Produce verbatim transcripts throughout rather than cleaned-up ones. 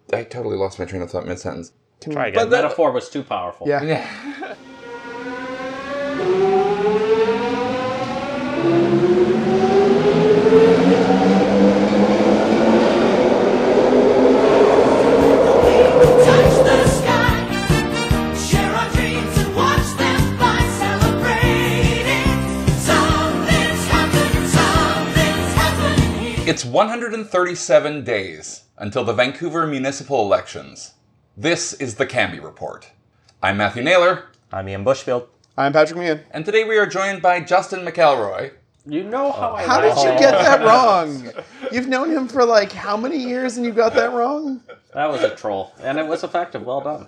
I totally lost my train of thought mid-sentence. Can Try again. The that, metaphor was too powerful. Yeah. yeah. It's one hundred thirty-seven days until the Vancouver municipal elections. This is the Cambie Report. I'm Matthew Naylor. I'm Ian Bushfield. I'm Patrick Meehan. And today we are joined by Justin McElroy. You know how I How did you get that wrong? You've known him for like how many years and you got that wrong? That was a troll. And it was effective. Well done.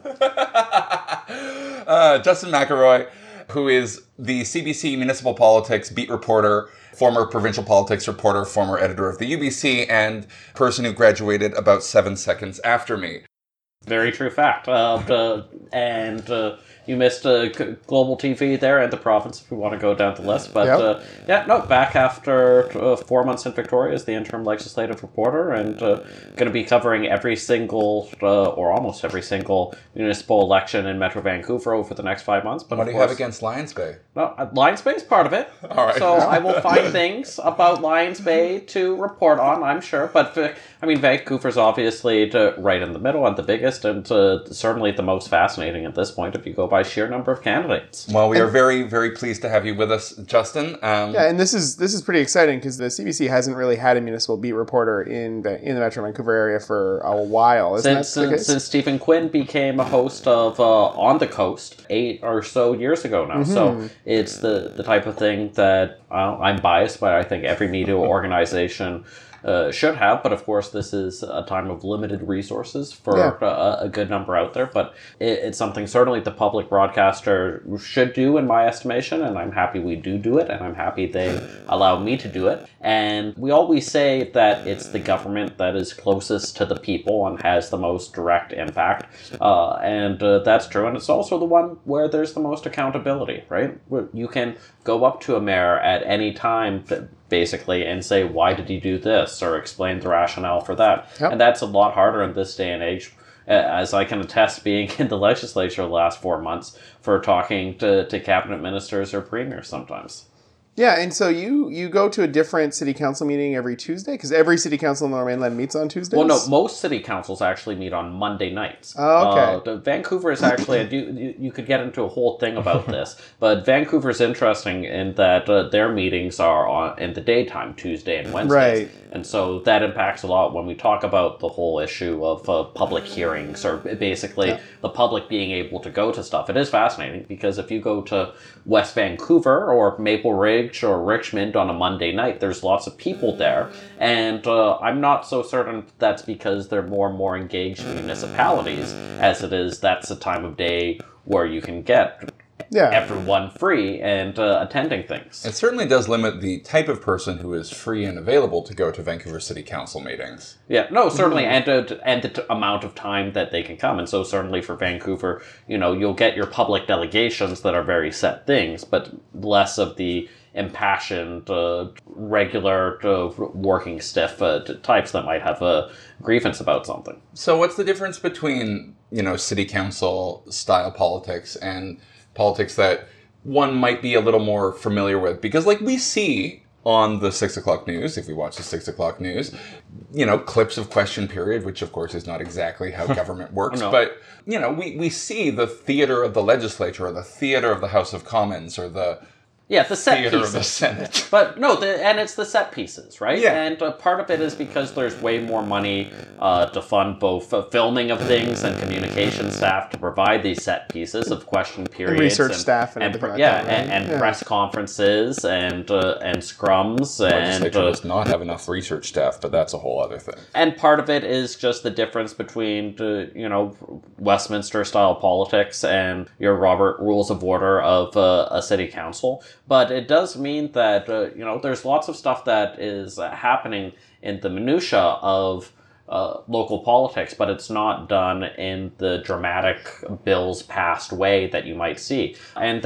uh, Justin McElroy, who is the C B C Municipal Politics beat reporter, former provincial politics reporter, former editor of the U B C, and person who graduated about seven seconds after me. Very true fact. Uh, uh, and uh, you missed uh, Global T V there and the province if we want to go down the list. But yep. uh, yeah, no, back after uh, four months in Victoria as the interim legislative reporter and uh, going to be covering every single, uh, or almost every single municipal election in Metro Vancouver over the next five months. But what do you course, have against Lions Bay? No, Lions Bay is part of it. All right. So I will find things about Lions Bay to report on, I'm sure. But uh, I mean, Vancouver's obviously to, right in the middle and the biggest and uh, certainly the most fascinating at this point if you go by sheer number of candidates. Well, we are very, very pleased to have you with us, Justin. Um, yeah, and this is this is pretty exciting because the C B C hasn't really had a municipal beat reporter in in the Metro Vancouver area for a while. Isn't since, that the case? Since Stephen Quinn became a host of uh, On the Coast eight or so years ago now. Mm-hmm. So it's the, the type of thing that uh, I'm biased, but I think every media organization Uh, should have, but of course this is a time of limited resources for yeah. a, a good number out there, but it, it's something certainly the public broadcaster should do in my estimation, and I'm happy we do do it, and I'm happy they allow me to do it. And we always say that it's the government that is closest to the people and has the most direct impact, uh, and uh, that's true, and it's also the one where there's the most accountability, right? You can go up to a mayor at any time to, basically, and say, why did you do this? Or explain the rationale for that. Yep. And that's a lot harder in this day and age, as I can attest being in the legislature the last four months for talking to, to cabinet ministers or premiers sometimes. Yeah, and so you, you go to a different city council meeting every Tuesday? Because every city council in the mainland meets on Tuesdays? Well, no, most city councils actually meet on Monday nights. Oh, okay. Uh, the, Vancouver is actually, you, you, you could get into a whole thing about this, but Vancouver is interesting in that uh, their meetings are on in the daytime, Tuesday and Wednesdays. Right. And so that impacts a lot when we talk about the whole issue of uh, public hearings, or basically yeah. the public being able to go to stuff. It is fascinating, because if you go to West Vancouver or Maple Ridge or Richmond on a Monday night, there's lots of people there, and uh, I'm not so certain that's because they're more and more engaged municipalities as it is that's a time of day where you can get yeah. everyone free and uh, attending things. It certainly does limit the type of person who is free and available to go to Vancouver City Council meetings. Yeah, no, certainly, mm-hmm. and, uh, and the t- amount of time that they can come. And so certainly for Vancouver, you know, you'll get your public delegations that are very set things, but less of the impassioned, uh, regular, uh, working stiff uh, types that might have a grievance about something. So what's the difference between, you know, city council style politics and politics that one might be a little more familiar with? Because, like, we see on the six o'clock news, if we watch the six o'clock news, you know, clips of question period, which of course is not exactly how government works, no. but, you know, we, we see the theater of the legislature, or the theater of the House of Commons, or the Yeah, the set theater pieces. of the Senate. But no, the, and it's the set pieces, right? Yeah. And uh, part of it is because there's way more money uh, to fund both uh, filming of things and communication staff to provide these set pieces of question periods. And research and, staff and, and everything yeah, like that. and, and yeah. press conferences and uh, and scrums. The and legislature uh, does not have enough research staff, but that's a whole other thing. And part of it is just the difference between, uh, you know, Westminster-style politics and your Robert Rules of Order of uh, a city council. But it does mean that, uh, you know, there's lots of stuff that is uh, happening in the minutia of uh, local politics, but it's not done in the dramatic bills passed way that you might see. And that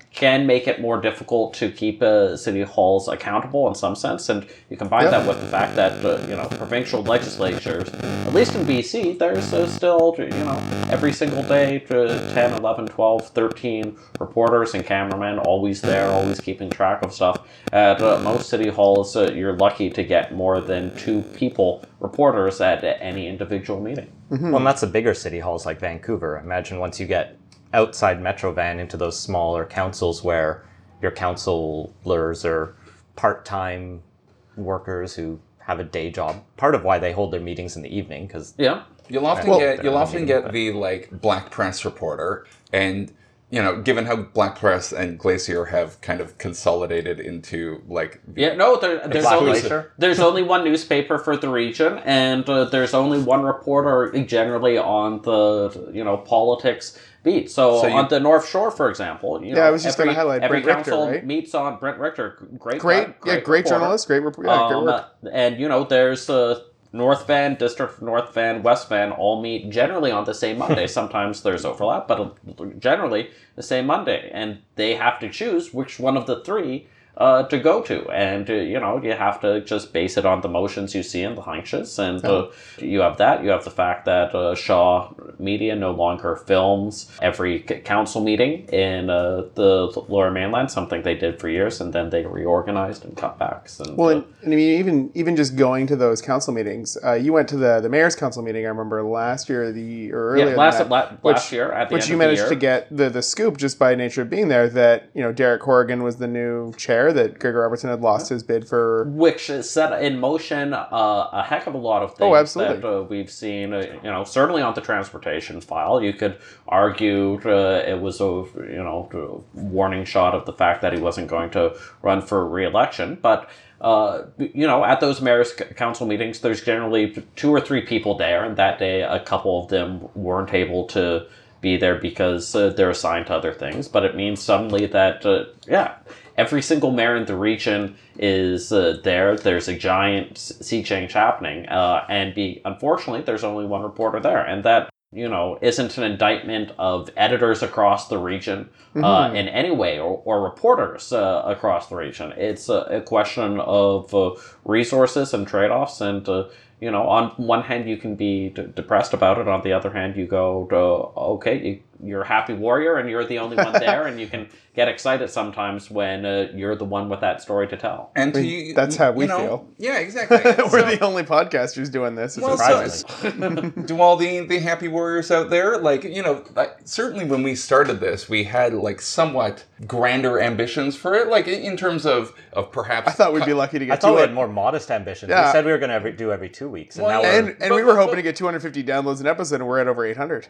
can make it more difficult to keep uh, city halls accountable in some sense. And you combine Yeah. that with the fact that, uh, you know, provincial legislatures, at least in B C, there's uh, still, you know, every single day, uh, ten, eleven, twelve, thirteen reporters and cameramen always there, always keeping track of stuff. At uh, most city halls, uh, you're lucky to get more than two people, reporters, at any individual meeting. Well, and that's the bigger city halls like Vancouver. Imagine once you get outside Metro Van into those smaller councils where your councillors are part-time workers who have a day job. Part of why they hold their meetings in the evening, because Yeah. You'll often Well, get you'll they're often not get even- the like black press reporter, and you know, given how Black Press and Glacier have kind of consolidated into like the Yeah, no, there, there's Black only Glacier? there's only one newspaper for the region, and uh, there's only one reporter generally on the you know politics beat. So, So you- on the North Shore, for example, you Yeah, know, I was just every, gonna highlight every Brent Richter, council right? meets on Brent Richter. Great, Great, guy, yeah, great reporter. journalist, great, rep- yeah, great Um, work. and you know, there's uh, North Van, District North Van, West Van all meet generally on the same Monday. Sometimes there's overlap, but generally the same Monday, and they have to choose which one of the three uh, to go to. And uh, you know, you have to just base it on the motions you see in the hunches, and uh, you have that. You have the fact that uh, Shaw Media no longer films every c- council meeting in uh, the Lower Mainland, something they did for years, and then they reorganized and cut backs. And, Well, uh, and, and I mean, even even just going to those council meetings, uh, you went to the the mayor's council meeting. I remember last year, the or earlier yeah, last than that, la- which, last year at the which end you of the managed year. to get the the scoop just by nature of being there. That you know, Derek Corrigan was the new chair. That Gregor Robertson had lost his bid for. Which has set in motion uh, a heck of a lot of things Oh, absolutely. that uh, we've seen. Uh, you know, certainly on the transportation file, you could argue uh, it was a you know warning shot of the fact that he wasn't going to run for re-election. But uh, you know, at those mayor's c- council meetings, there's generally two or three people there, and that day, a couple of them weren't able to be there because uh, they're assigned to other things. But it means suddenly that uh, yeah. Every single mayor in the region is uh, there. There's a giant sea change happening, uh, and be unfortunately, there's only one reporter there, and that you know isn't an indictment of editors across the region uh, Mhm. in any way, or, or reporters uh, across the region. It's a, a question of uh, resources and trade-offs, and uh, you know, on one hand, you can be d- depressed about it. On the other hand, you go, to, okay, you, you're a happy warrior, and you're the only one there, and you can get excited sometimes when uh, you're the one with that story to tell. and to I mean, you, that's how you we know, feel. Yeah, exactly. We're So- the only podcasters doing this. It's Well, surprising. so, do all the, the happy warriors out there, like, you know, like, certainly when we started this, we had, like, somewhat grander ambitions for it, like, in in terms of, of perhaps... I thought we'd be lucky to I get thought we to had it. more modest ambitions. Yeah. We said we were going to every, do every two weeks, and Well, now And we're... and we But- were but- hoping to get two hundred fifty downloads an episode, and we're at over eight hundred.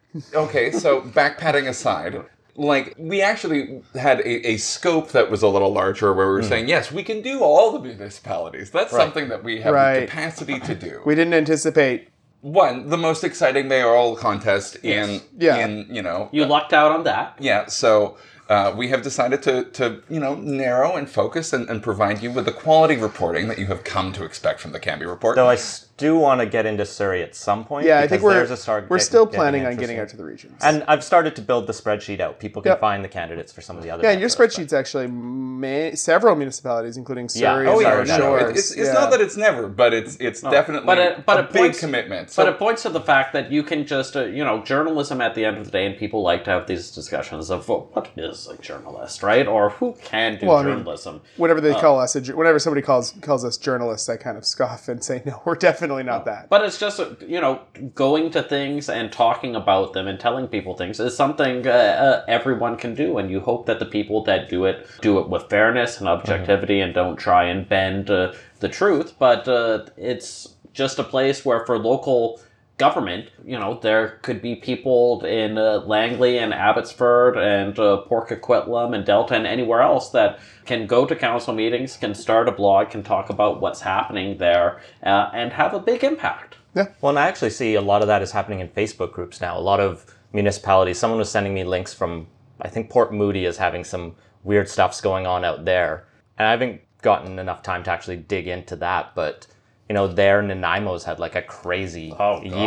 Okay, so backpatting aside, like, we actually had a, a scope that was a little larger where we were saying, yes, we can do all the municipalities. That's Right. something that we have Right. the capacity to do. We didn't anticipate. One, the most exciting mayoral contest in, Yeah. in, you know... You lucked out on that. Yeah, so uh, we have decided to, to, you know, narrow and focus and, and provide you with the quality reporting that you have come to expect from the Canby Report. Though I s- do want to get into Surrey at some point. Yeah, I because think we're there's a start we're get- still getting planning on interesting. getting out to the regions. And I've started to build the spreadsheet out. People can Yep. find the candidates for some of the other. yeah, and your metros, but- spreadsheet's actually ma- several municipalities, including Yeah. Surrey Oh, and yeah, North no, no, Shores. It- it's it's Yeah. not that it's never, but it's it's definitely But it- but a it big points- commitment. So But it points to the fact that you can just, uh, you know, journalism at the end of the day, and people like to have these discussions of well, what is a journalist, right? Or who can do Well, I mean, journalism. Whenever Uh, they call us, a, ju- whenever somebody calls calls us journalists, I kind of scoff and say, no, we're definitely not that. But it's just, uh, you know, going to things and talking about them and telling people things is something uh, uh, everyone can do. And you hope that the people that do it do it with fairness and objectivity and don't try and bend uh, the truth. But uh, it's just a place where for local government, you know, there could be people in uh, Langley and Abbotsford and uh, Port Coquitlam and Delta and anywhere else that can go to council meetings, can start a blog, can talk about what's happening there, uh, and have a big impact. Well, and I actually see a lot of that is happening in Facebook groups now. A lot of municipalities. Someone was sending me links from, I think Port Moody is having some weird stuffs going on out there. And I haven't gotten enough time to actually dig into that. But, you know, there, Nanaimo's had like a crazy Oh, God. year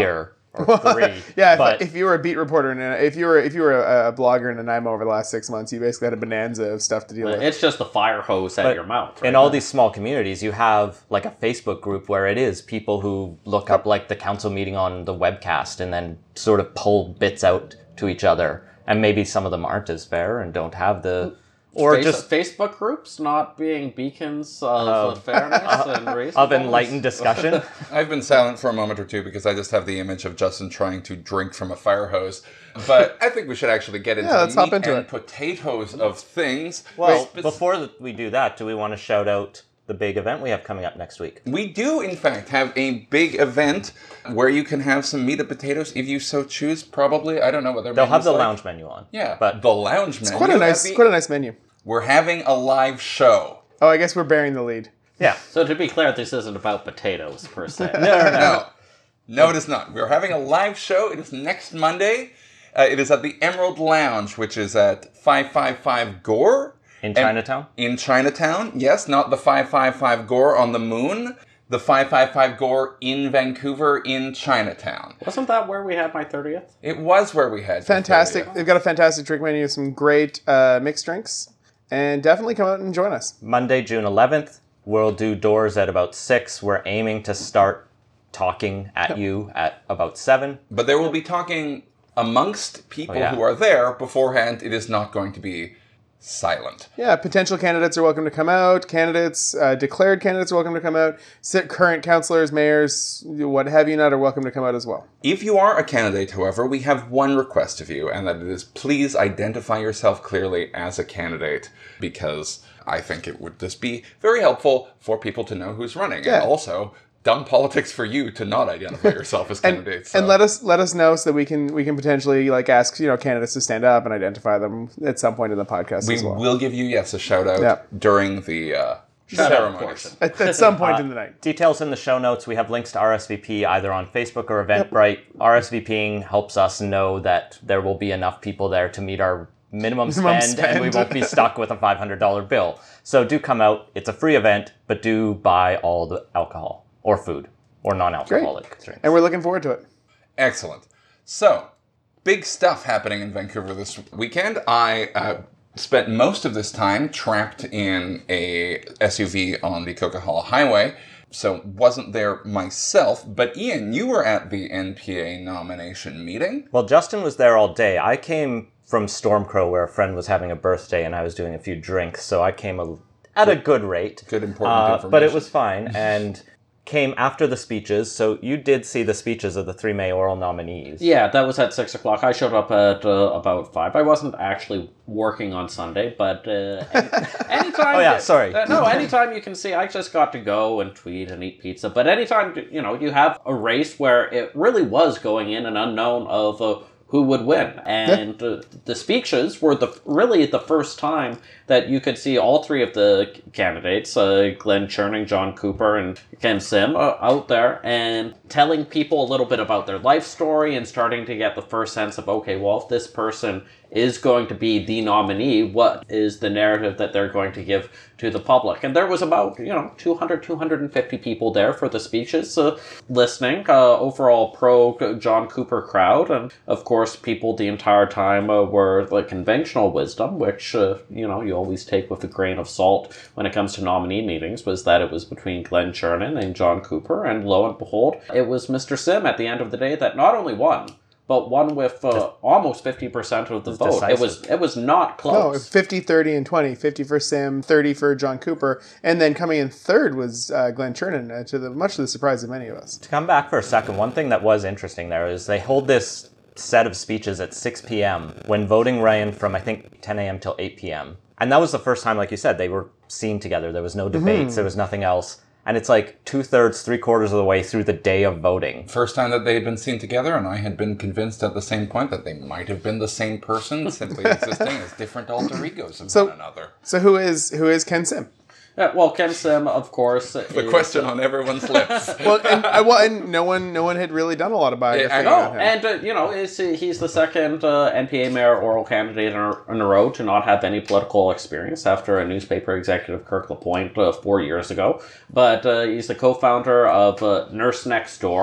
or three. Yeah, if, but if you were a beat reporter and if you were if you were a, a blogger in Nanaimo over the last six months, you basically had a bonanza of stuff to deal with. It's just the fire hose at But your mouth. Right? in all these small communities, you have like a Facebook group where it is people who look up like the council meeting on the webcast and then sort of pull bits out to each other. And maybe some of them aren't as fair and don't have the... Or Face- just Facebook groups not being beacons of Uh, fairness and reasonableness. of enlightened discussion. I've been silent for a moment or two because I just have the image of Justin trying to drink from a fire hose. But I think we should actually get into Yeah, let's the hop meat into and it. potatoes of things. Well, Spec- before th- we do that, do we want to shout out the big event we have coming up next week? We do, in fact, have a big event where you can have some meat and potatoes if you so choose, probably. I don't know what their They'll have menu's the like. lounge menu on. Yeah, But the lounge menu. Quite a at nice, the- quite a nice menu. We're having a live show. Oh, I guess we're bearing the lead. yeah. So to be clear, this isn't about potatoes per se. No, no, no. No, no, it is not. We're having a live show. It is next Monday. Uh, it is at the Emerald Lounge, which is at five five five Gore. In And- Chinatown? In Chinatown, yes, not the five five five Gore on the moon. The five five five Gore in Vancouver in Chinatown. Wasn't that where we had my thirtieth? It was where we had Fantastic. Victoria. They've got a fantastic drink menu, some great uh, mixed drinks, and definitely come out and join us. Monday, June eleventh. We'll do doors at about six. We're aiming to start talking at you at about seven. But there will be talking amongst people Oh, yeah. who are there beforehand. It is not going to be silent. Yeah, potential candidates are welcome to come out. Candidates, uh, declared candidates are welcome to come out. Sit current councillors, mayors, what have you not, are welcome to come out as well. If you are a candidate, however, we have one request of you, and that it is please identify yourself clearly as a candidate, because I think it would just be very helpful for people to know who's running. Yeah. And also, dumb politics for you to not identify yourself as And, candidates. so- and let us let us know so that we can we can potentially like ask you know candidates to stand up and identify them at some point in the podcast we as well. will give you, yes, a shout out Yeah. during the uh, Shout out ceremonies. portion. At, at some point in the night. Details in the show notes. We have links to R S V P either on Facebook or Eventbrite. RSVPing helps us know that there will be enough people there to meet our minimum, Minimum spend, and we spend. won't be stuck with a five hundred dollars bill. So do come out. It's a free event, but do buy all the alcohol or food or non-alcoholic drinks. And we're looking forward to it. Excellent. So, big stuff happening in Vancouver this weekend. I uh, spent most of this time trapped in a S U V on the Coquihalla Highway, so wasn't there myself. But Ian, you were at the N P A nomination meeting. Well, Justin was there all day. I came from Stormcrow where a friend was having a birthday and I was doing a few drinks, so I came a, at a good rate. Good, important Uh, information. But it was fine, and came after the speeches, so you did see the speeches of the three mayoral nominees. Yeah, that was at six o'clock. I showed up at uh, about five. I wasn't actually working on Sunday, but uh, any, anytime. Oh, yeah, sorry. Uh, no, anytime you can see, I just got to go and tweet and eat pizza. But anytime you know you have a race where it really was going in an unknown of uh, who would win, and uh, the speeches were the really the first time that you could see all three of the candidates, uh, Glenn Cherning, John Cooper, and Ken Sim, uh, out there and telling people a little bit about their life story and starting to get the first sense of, okay, well, if this person is going to be the nominee, what is the narrative that they're going to give to the public? And there was about, you know, two hundred, two hundred fifty people there for the speeches uh, listening, uh, overall pro John Cooper crowd. And of course, people the entire time uh, were like conventional wisdom, which, uh, you know, you always take with a grain of salt when it comes to nominee meetings, was that it was between Glenn Chernin and John Cooper. And lo and behold, it was Mister Sim at the end of the day that not only won, but won with uh, almost fifty percent of the vote. decisive. It was it was not No, close. fifty, thirty, and twenty. fifty for Sim, thirty for John Cooper. And then coming in third was uh, Glenn Chernin, uh, to the much to the surprise of many of us. To come back for a second, one thing that was interesting there is they hold this set of speeches at six p.m. when voting ran from, I think, ten a.m. till eight p.m. And that was the first time, like you said, they were seen together. There was no debates. There was nothing else. And it's like two-thirds, three-quarters of the way through the day of voting. First time that they had been seen together, and I had been convinced at the same point that they might have been the same person, simply existing as different alter egos of So- one another. So who is who is Ken Sim? Yeah, well, Ken Sim, of course. The question on everyone's lips. Well, and, uh, well, and no one no one had really done a lot of biography Yeah, I No, on him. and, uh, you know, is, he's the second uh, N P A mayoral candidate in a, in a row to not have any political experience after a newspaper executive, Kirk LaPointe, uh, four years ago. But uh, he's the co-founder of uh, Nurse Next Door.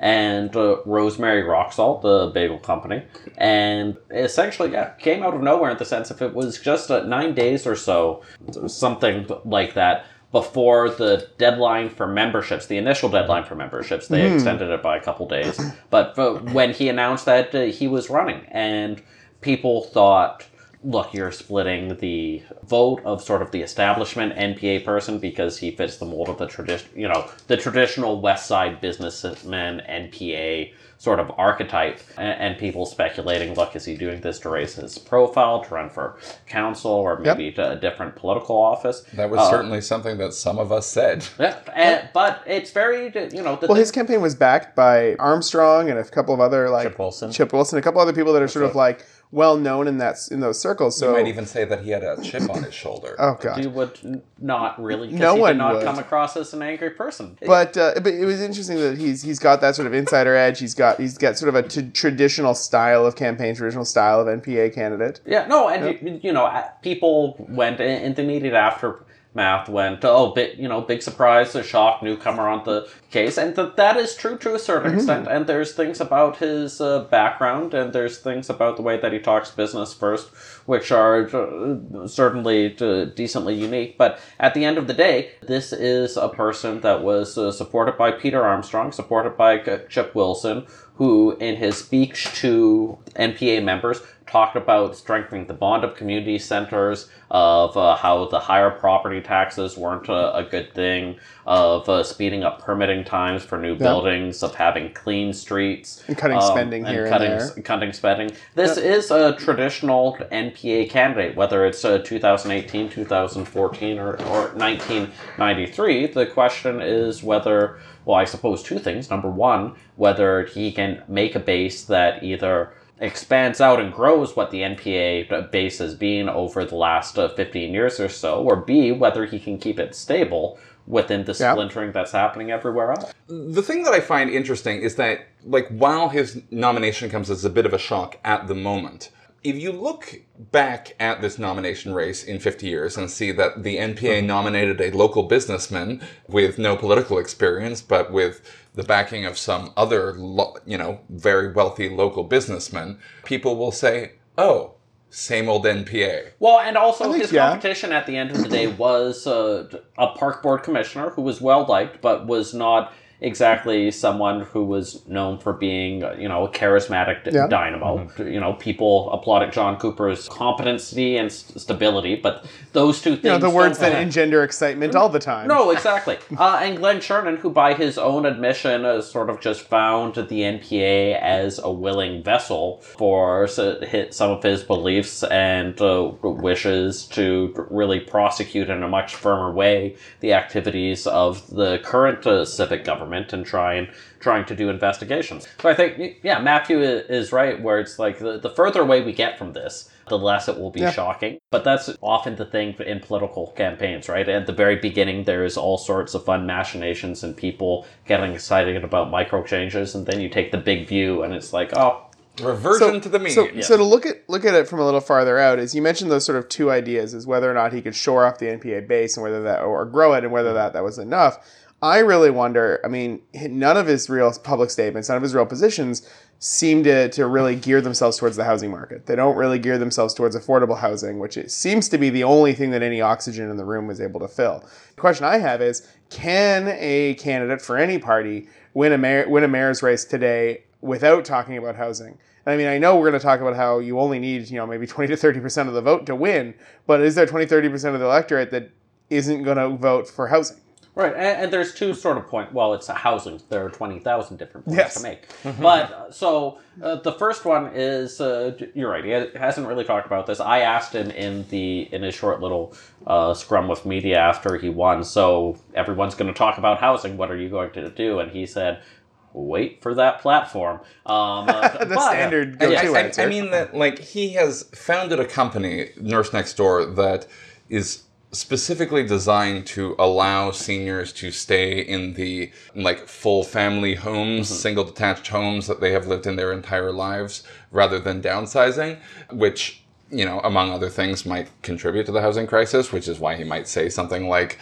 and uh, Rosemary Rocksalt, the bagel company. And essentially, yeah, came out of nowhere in the sense if it was just uh, nine days or so, something like that, before the deadline for memberships, the initial deadline for memberships. They mm. extended it by a couple days. But uh, when he announced that uh, he was running, and people thought, look, you're splitting the vote of sort of the establishment N P A person because he fits the mold of the tradition, you know, the traditional West Side businessman N P A sort of archetype, and, and people speculating, look, is he doing this to raise his profile, to run for council, or maybe yep. to a different political office? That was uh, certainly something that some of us said. Yeah, and, but it's very, you know... The well, thing, his campaign was backed by Armstrong and a couple of other, like... Chip Wilson. Chip Wilson, a couple other people that are sort of, like, well-known in that in those circles. So you might even say that he had a chip on his shoulder. Oh, God. You would not really, because no he one did not would. come across as an angry person. But uh, but it was interesting that he's he's got that sort of insider edge. He's got he's got sort of a t- traditional style of campaign, traditional style of N P A candidate. Yeah, no, and Yep. you, you know, people went in, in the immediate aftermath went, oh, big, you know, big surprise, a shock newcomer on the case, and th- that is true to a certain Mm-hmm. extent. And there's things about his uh, background, and there's things about the way that he talks business first, which are uh, certainly uh, decently unique. But at the end of the day, this is a person that was uh, supported by Peter Armstrong, supported by uh, Chip Wilson, who, in his speech to N P A members, talked about strengthening the bond of community centers, of uh, how the higher property taxes weren't a, a good thing, of uh, speeding up permitting times for new Yep. buildings, of having clean streets. And cutting um, spending here and cutting, there. Cutting spending. This Yep. is a traditional N P A candidate, whether it's uh, two thousand eighteen, two thousand fourteen, or, or nineteen ninety-three. The question is whether, well, I suppose two things. Number one, whether he can make a base that either expands out and grows what the N P A base has been over the last uh, fifteen years or so, or B, whether he can keep it stable within the Yeah. splintering that's happening everywhere else. The thing that I find interesting is that, like, while his nomination comes as a bit of a shock at the moment, if you look back at this nomination race in fifty years and see that the N P A nominated a local businessman with no political experience, but with the backing of some other, lo- you know, very wealthy local businessman, people will say, oh, same old N P A. Well, and also think, his yeah. competition at the end of the day was uh, a park board commissioner who was well liked, but was not exactly someone who was known for being, you know, a charismatic d- Yeah. dynamo. Mm-hmm. You know, people applauded John Cooper's competency and s- stability, but those two things. You know, the words don't- that engender excitement all the time. No, exactly. Uh, and Glenn Chernin, who by his own admission has sort of just found the N P A as a willing vessel for s- hit some of his beliefs and uh, wishes to really prosecute in a much firmer way the activities of the current uh, civic government and try and trying to do investigations. So I think, yeah, Matthew i- is right, where it's like the, the further away we get from this, the less it will be Yeah. shocking. But that's often the thing in political campaigns, right? At the very beginning, there is all sorts of fun machinations and people getting excited about micro changes, and then you take the big view, and it's like, oh, Reversion to the mean. So, Yeah. so to look at look at it from a little farther out, is you mentioned those sort of two ideas: is whether or not he could shore up the N P A base and whether that or grow it, and whether that that was enough. I really wonder. I mean, none of his real public statements, none of his real positions, seem to to really gear themselves towards the housing market. They don't really gear themselves towards affordable housing, which it seems to be the only thing that any oxygen in the room was able to fill. The question I have is: can a candidate for any party win a mayor, win a mayor's race today without talking about housing? I mean, I know we're going to talk about how you only need, you know, maybe twenty to thirty percent of the vote to win, but is there twenty, thirty percent of the electorate that isn't going to vote for housing? right. And, and there's two sort of point. Well, it's a housing. There are twenty thousand different points Yes. to make. But uh, so uh, the first one is uh, you're right. He ha- hasn't really talked about this. I asked him in the in his short little uh, scrum with media after he won. So everyone's going to talk about housing. What are you going to do? And he said, wait for that platform. Um, uh, The but- standard And go-to I, answer. I mean that, like, he has founded a company, Nurse Next Door, that is specifically designed to allow seniors to stay in the, like, full family homes, single detached homes that they have lived in their entire lives, rather than downsizing, which, you know, among other things, might contribute to the housing crisis, which is why he might say something like,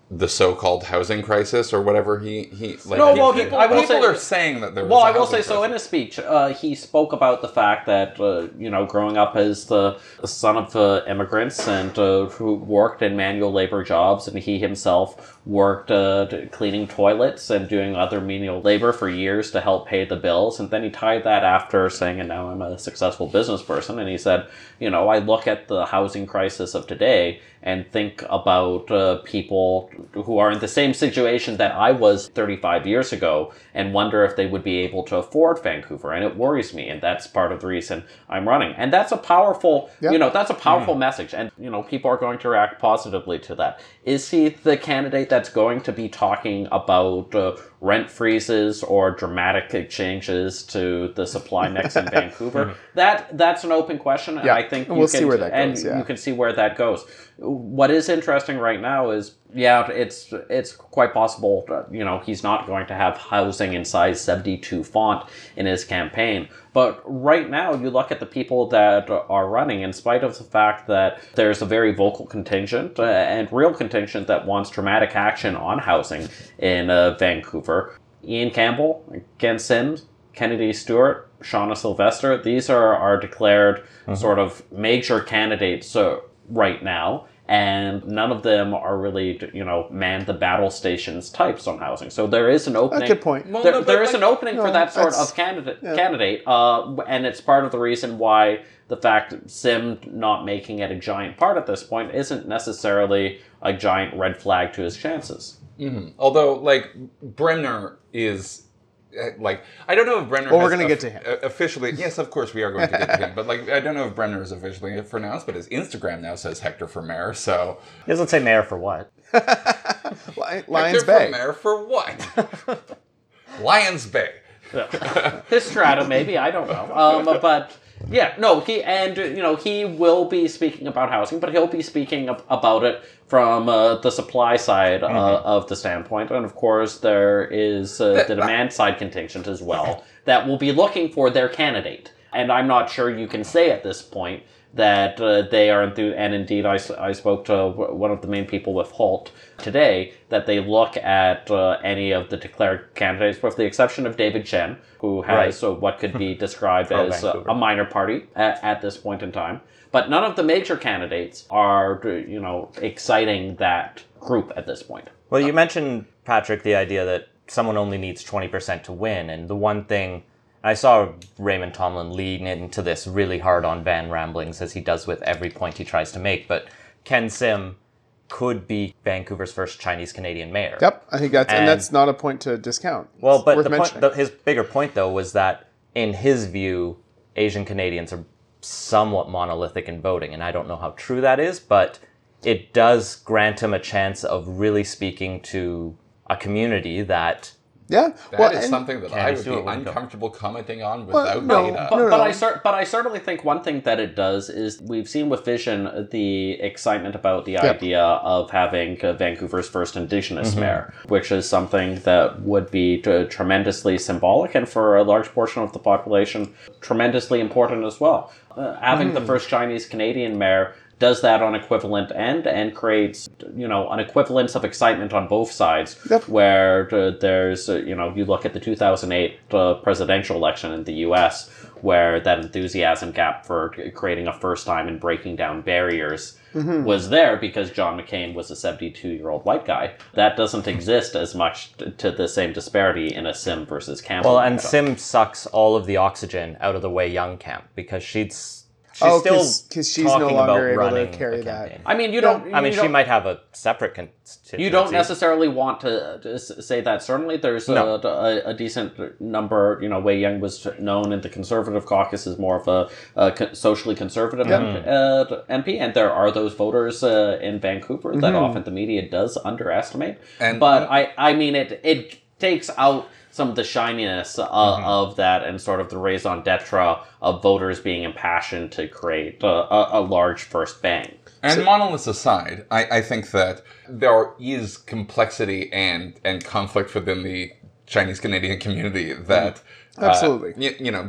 the so-called housing crisis or whatever he he like No, he- well, he- people, I will people say- are saying that there was Well, a I will housing say so. In crisis. his speech, uh, he spoke about the fact that uh, you know, growing up as the son of uh, immigrants and uh, who worked in manual labor jobs, and he himself worked uh, t- cleaning toilets and doing other menial labor for years to help pay the bills. And then he tied that after saying, "And now I'm a successful business person." And he said, "You know, I look at the housing crisis of today and think about uh, people who are in the same situation that I was thirty-five years ago and wonder if they would be able to afford Vancouver. And it worries me. And that's part of the reason I'm running." And that's a powerful, Yep. you know, that's a powerful message. And, you know, people are going to react positively to that. Is he the candidate that's going to be talking about uh, rent freezes or dramatic changes to the supply mix in Vancouver? That That's an open question. And Yeah. I think And you we'll can, see where that and goes, yeah. you can see where that goes. What is interesting right now is, yeah, it's it's quite possible, uh, you know, he's not going to have housing in size seventy-two font in his campaign. But right now, you look at the people that are running, in spite of the fact that there's a very vocal contingent uh, and real contingent that wants dramatic action on housing in uh, Vancouver. Ian Campbell, Ken Sims, Kennedy Stewart, Shauna Sylvester, these are, are declared sort of major candidates uh, right now. And none of them are really, you know, man the battle stations types on housing. So there is an opening. A good point. Well, There, no, but there is like- an opening for no, that sort that's- of candidate. yeah. Candidate, uh, and it's part of the reason why the fact that Sim not making it a giant part at this point isn't necessarily a giant red flag to his chances. Mhm. Although, like, Bremner is, uh, like, I don't know if Bremner Well, has we're gonna of- get to him. uh, officially, yes, of course we are going to get to him, but, like, I don't know if Bremner is officially pronounced, but his Instagram now says Hector for mayor, so... He doesn't say mayor for what. Li- Lions Hector Bay. for mayor for what? Lions Bay. His strata, maybe, I don't know. Um, but yeah, no, he and you know he will be speaking about housing, but he'll be speaking ab- about it from uh, the supply side uh, of the standpoint, and of course there is uh, the demand side contingent as well that will be looking for their candidate. And I'm not sure you can say at this point that uh, they are enthused, and indeed I, s- I spoke to one of the main people with Holt today, that they look at uh, any of the declared candidates, with the exception of David Chen, who has Right. uh, what could be described Pro as uh, Vancouver. a minor party at, at this point in time. But none of the major candidates are, you know, exciting that group at this point. Well, you mentioned, Patrick, the idea that someone only needs twenty percent to win. And the one thing I saw Raymond Tomlin lean into this really hard on Van Ramblings, as he does with every point he tries to make. But Ken Sim could be Vancouver's first Chinese-Canadian mayor. Yep, I think that's and, And- that's not a point to discount. Well, It's but worth the point, mentioning. the, his bigger point, though, was that in his view, Asian Canadians are somewhat monolithic in voting. And I don't know how true that is, but it does grant him a chance of really speaking to a community that... yeah, That well, is and- something that I Candy would be Stewart wouldn't go. uncomfortable commenting on Well, without no, data. But, No, but no. I cer- but I certainly think one thing that it does is we've seen with Vision the excitement about the idea of having uh, Vancouver's first Indigenous mayor, which is something that would be t- tremendously symbolic and for a large portion of the population tremendously important as well. Uh, having the first Chinese Canadian mayor does that on equivalent end and creates, you know, an equivalence of excitement on both sides. Yep. Where uh, there's, uh, you know, you look at the two thousand eight uh, presidential election in the U S, where that enthusiasm gap for creating a first time and breaking down barriers was there because John McCain was a seventy-two-year-old white guy. That doesn't exist as much t- to the same disparity in a Sim versus Campbell. Well, and matchup. Sim sucks all of the oxygen out of the Wei Young camp because she's she's Oh, still 'cause- 'cause she's no talking longer about able to running carry a that. campaign. I mean, you don't. I mean, you she don't- might have a separate constituency. You don't necessarily want to, to s- say that. Certainly, there's No. a, a, a decent number. You know, Wei Young was known in the Conservative caucus as more of a, a co- socially conservative uh, M P, and there are those voters uh, in Vancouver that often the media does underestimate. And- but I, I mean, it it takes out some of the shininess uh, of that and sort of the raison d'etre of voters being impassioned to create a, a, a large first bang. And monoliths aside, I, I think that there is complexity and, and conflict within the Chinese Canadian community that uh, Absolutely. you, you know Yeah.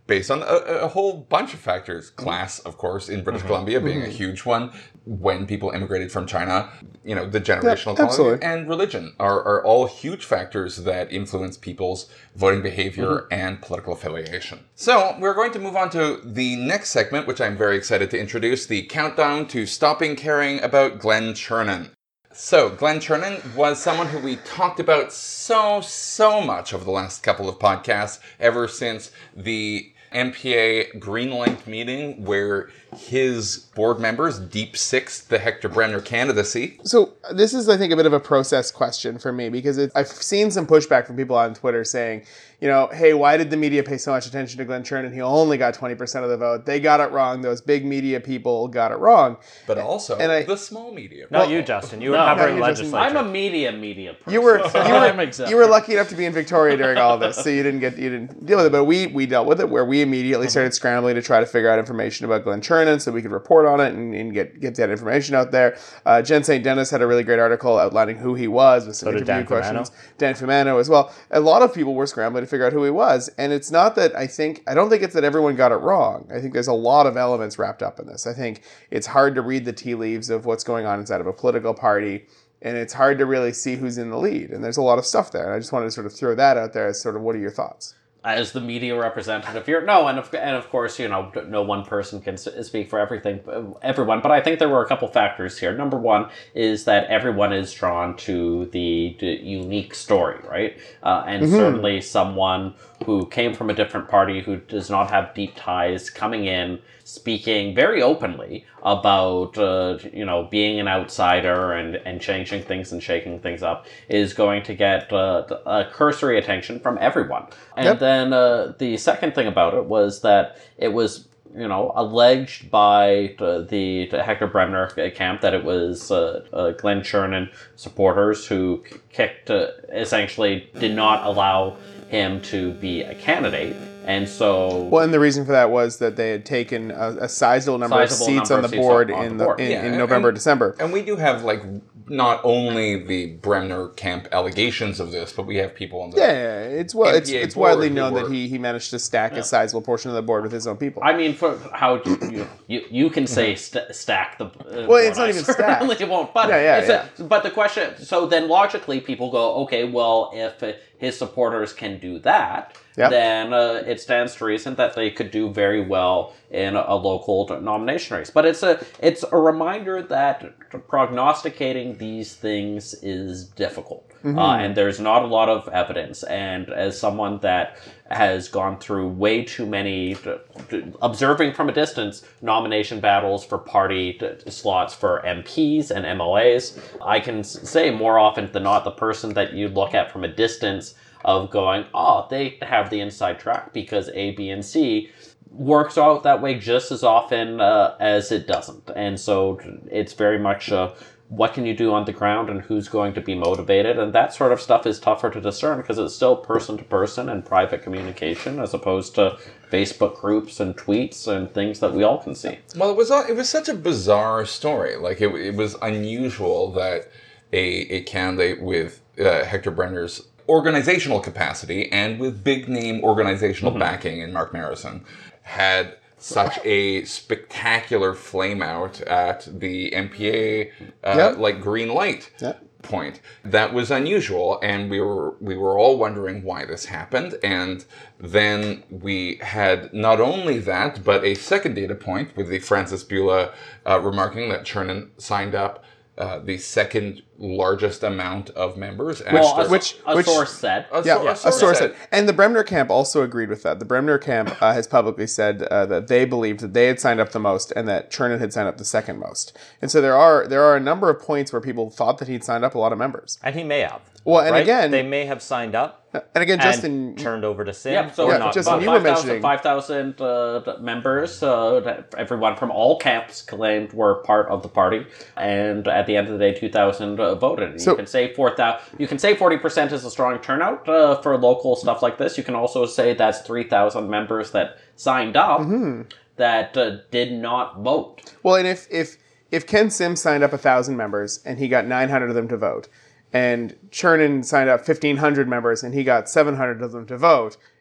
based on a, a whole bunch of factors. Class, of course, in British Columbia being a huge one. When people immigrated from China, you know, the generational Yeah, equality absolutely. and religion are, are all huge factors that influence people's voting behavior and political affiliation. So we're going to move on to the next segment, which I'm very excited to introduce, the countdown to stopping caring about Glenn Chernin. So, Glenn Chernin was someone who we talked about so, so much over the last couple of podcasts, ever since the M P A Greenlight meeting where his board members deep sixed the Hector Bremner candidacy. So this is, I think, a bit of a process question for me because it, I've seen some pushback from people on Twitter saying, you know, hey, why did the media pay so much attention to Glenn Chernin? He only got twenty percent of the vote. They got it wrong. Those big media people got it wrong. But also And I- the small media. Not Well, you, Justin. You were no, covering not you, Justin. legislature. I'm a media media person. You were so you I'm were, exempt. you were lucky enough to be in Victoria during all of this, so you didn't get you didn't deal with it. But we we dealt with it, where we immediately started scrambling to try to figure out information about Glenn Chernin so we could report on it and, and get get that information out there. Uh, Jen Saint Dennis had a really great article outlining who he was with some So did interview Dan questions. Dan Fumano as well. A lot of people were scrambling to figure out who he was, and it's not that I think I don't think it's that everyone got it wrong. I think there's a lot of elements wrapped up in this. I think it's hard to read the tea leaves of what's going on inside of a political party. And it's hard to really see who's in the lead. And there's a lot of stuff there. And I just wanted to sort of throw that out there as sort of what are your thoughts? As the media representative here, no, and of, and of course, you know, no one person can s- speak for everything, everyone. But I think there were a couple factors here. Number one is that everyone is drawn to the, the unique story, right? Uh, and certainly someone who came from a different party, who does not have deep ties, coming in, speaking very openly about, uh, you know, being an outsider and, and changing things and shaking things up, is going to get uh, a cursory attention from everyone. And Yep. then uh, the second thing about it was that it was, you know, alleged by the, the, the Hector Bremner camp that it was uh, uh, Glenn Chernin supporters who kicked, uh, essentially did not allow him to be a candidate. And so... Well, and the reason for that was that they had taken a, a sizable number Sizable of seats number on the of seats board on- on in the the board. in, Yeah, in and- November, and- December. And we do have, like, not only the Bremner camp allegations of this, but we have people on the... Yeah, yeah, it's well, it's M P A it's widely board who known that were- he he managed to stack a sizable portion of the board with his own people. I mean, for how you you, you can say st- stack the. Uh, Well, it's board. not even I stacked. certainly won't. But Yeah, yeah, it's a- but the question. So then, logically, people go, okay, well, if uh, his supporters can do that, Yep. then uh, it stands to reason that they could do very well in a, a local nomination race. But it's a it's a reminder that prognosticating these things is difficult. Uh, and there's not a lot of evidence. And as someone that has gone through way too many, d- d- observing from a distance, nomination battles for party d- slots for M Ps and M L As, I can s- say more often than not, the person that you look at from a distance of going, oh, they have the inside track because A, B, and C works out that way just as often uh, as it doesn't. And so it's very much uh, what can you do on the ground and who's going to be motivated, and that sort of stuff is tougher to discern because it's still person to person and private communication as opposed to Facebook groups and tweets and things that we all can see. Well, it was a- it was such a bizarre story. Like, it, it was unusual that a, a candidate with uh, Hector Bremner's organizational capacity and with big name organizational backing in Mark Marison had such a spectacular flame out at the M P A uh, Yep. like green light Yep. point. That was unusual, and we were we were all wondering why this happened. And then we had not only that, but a second data point with the Francis Bula uh, remarking that Chernin signed up uh, the second largest amount of members. Well, after- a, which- a which- source said. a Yeah, sor- a source said. And the Bremner camp also agreed with that. The Bremner camp uh, has publicly said uh, that they believed that they had signed up the most and that Chernin had signed up the second most. And so there are there are a number of points where people thought that he'd signed up a lot of members. And he may have. Well, and right? again- they may have signed up And again, and Justin, turned over to Sim. Yeah, so Yeah, not Justin, voted. you were five thousand mentioning- five thousand uh, members, uh, that everyone from all camps claimed were part of the party, and at the end of the day, two thousand uh, voted. So- you can say four thousand. You can say forty percent is a strong turnout uh, for local stuff like this. You can also say that's three thousand members that signed up Mm-hmm. that uh, did not vote. well, and if if if Ken Sim signed up a thousand members and he got nine hundred of them to vote, and Chernin signed up fifteen hundred members and he got seven hundred of them to vote,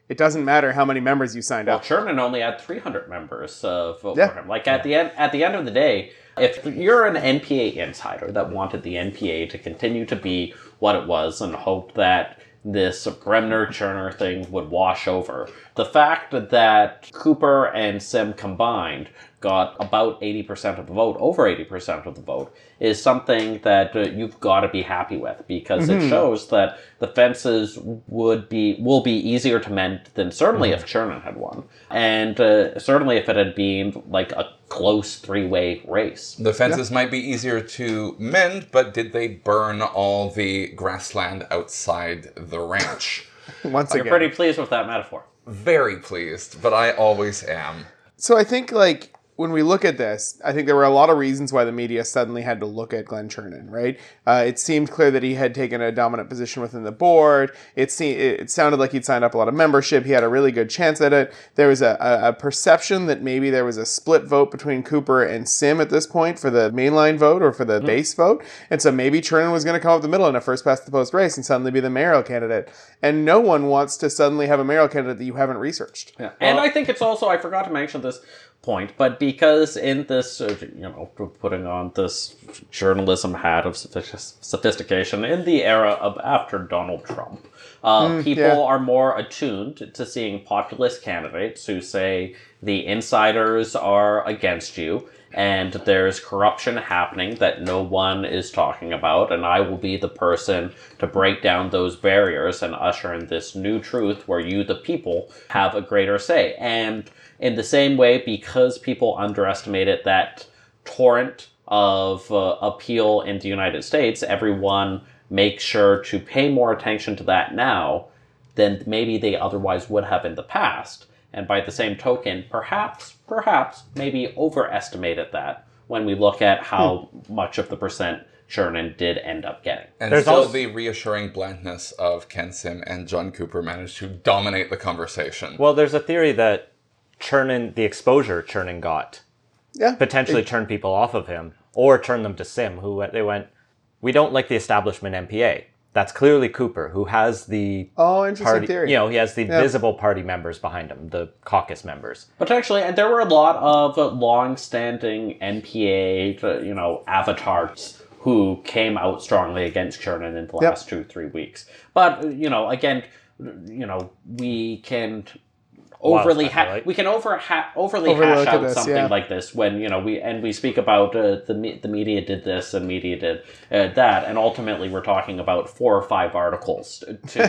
it doesn't matter how many members you signed Well, up. Chernin only had three hundred members uh, vote Yeah. for him. Like at the end, at the end of the day, if you're an N P A insider that wanted the N P A to continue to be what it was and hoped that this Bremner-Cherner thing would wash over, the fact that Cooper and Sim combined got about eighty percent of the vote, over eighty percent of the vote, is something that uh, you've got to be happy with, because Mm-hmm. it shows that the fences would be will be easier to mend than certainly Mm-hmm. if Chernin had won, and uh, certainly if it had been like a close three-way race. The fences might be easier to mend, but did they burn all the grassland outside the ranch? Once You're again. pretty pleased with that metaphor. Very pleased, but I always am. So I think, like, when we look at this, I think there were a lot of reasons why the media suddenly had to look at Glenn Chernin, right? Uh, it seemed clear that he had taken a dominant position within the board. It, se- it sounded like he'd signed up a lot of membership. He had a really good chance at it. There was a, a, a perception that maybe there was a split vote between Cooper and Sim at this point for the mainline vote or for the Mm-hmm. base vote. And so maybe Chernin was going to come up the middle in a first past the post race and suddenly be the mayoral candidate. And no one wants to suddenly have a mayoral candidate that you haven't researched. Yeah. And I think it's also, I forgot to mention this point, but because in this, uh, you know, putting on this journalism hat of sophi- sophistication in the era of after Donald Trump, uh, people yeah. are more attuned to seeing populist candidates who say the insiders are against you and there's corruption happening that no one is talking about, and I will be the person to break down those barriers and usher in this new truth where you, the people, have a greater say. And in the same way, because people underestimated that torrent of uh, appeal in the United States, everyone makes sure to pay more attention to that now than maybe they otherwise would have in the past. And by the same token, perhaps, perhaps, maybe overestimated that when we look at how hmm. much of the percent Chernin did end up getting. And There's still also- the reassuring blandness of Ken Sim and John Cooper managed to dominate the conversation. Well, there's a theory that Chernin, the exposure Chernin got, Yeah. potentially turned people off of him, or turned them to Sim, who they went, we don't like the establishment M P A. That's clearly Cooper, who has the Oh, interesting party, theory. you know, he has the Yeah. visible party members behind him, the caucus members. Potentially, and there were a lot of long-standing N P A, you know, avatars who came out strongly against Chernin in the Yep. last two, three weeks. But, you know, again, you know, we can overly ha- speculate. we can over ha- overly Overlook hash at out this, something yeah. like this when, you know, we and we speak about uh, the me- the media did this and media did uh, that, and ultimately we're talking about four or five articles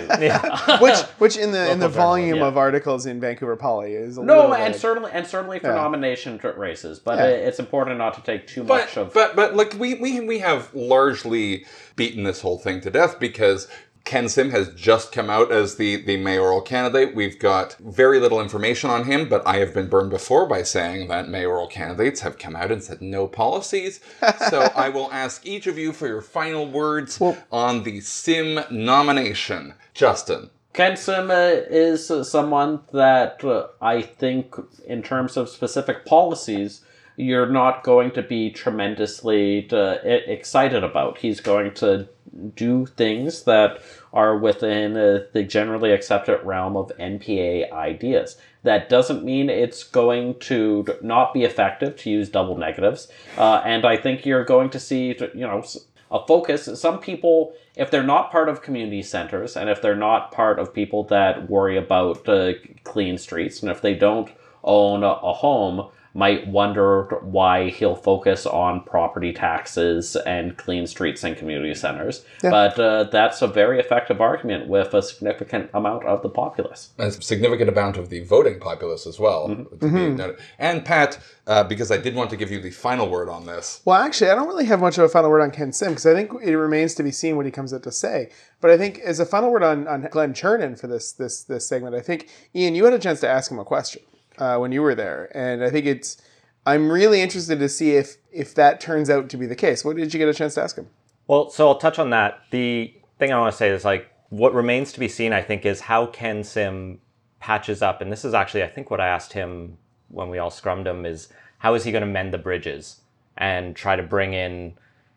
to which, which in the in the Local journalism, volume yeah. of articles in Vancouver Poly is a No, little and bit- certainly, and certainly for Yeah. nomination t- races, but Yeah. uh, it's important not to take too much But, of. but but like we, we we have largely beaten this whole thing to death because Ken Sim has just come out as the, the mayoral candidate. We've got very little information on him, but I have been burned before by saying that mayoral candidates have come out and said no policies. So I will ask each of you for your final words Well- on the Sim nomination. Justin. Ken Sim uh, is uh, someone that uh, I think, in terms of specific policies, you're not going to be tremendously uh, e- excited about. He's going to do things that are within uh, the generally accepted realm of N P A ideas. That doesn't mean it's going to not be effective to use double negatives. Uh, and I think you're going to see, you know, a focus. Some people, if they're not part of community centers, and if they're not part of people that worry about uh, clean streets, and if they don't own a, a home, might wonder why he'll focus on property taxes and clean streets and community centers. Yeah. But uh, that's a very effective argument with a significant amount of the populace. A significant amount of the voting populace as well. Mm-hmm. To be noted. And Pat, uh, because I did want to give you the final word on this. Well, actually, I don't really have much of a final word on Ken Sim because I think it remains to be seen what he comes out to say. But I think as a final word on, on Glenn Chernin for this this this segment, I think, Ian, you had a chance to ask him a question uh, when you were there. And I think it's, I'm really interested to see if if that turns out to be the case. What did you get a chance to ask him? Well, so I'll touch on that. The thing I want to say is, like, what remains to be seen, I think, is how Ken Sim patches up. And this is actually, I think, what I asked him when we all scrummed him is, how is he going to mend the bridges and try to bring in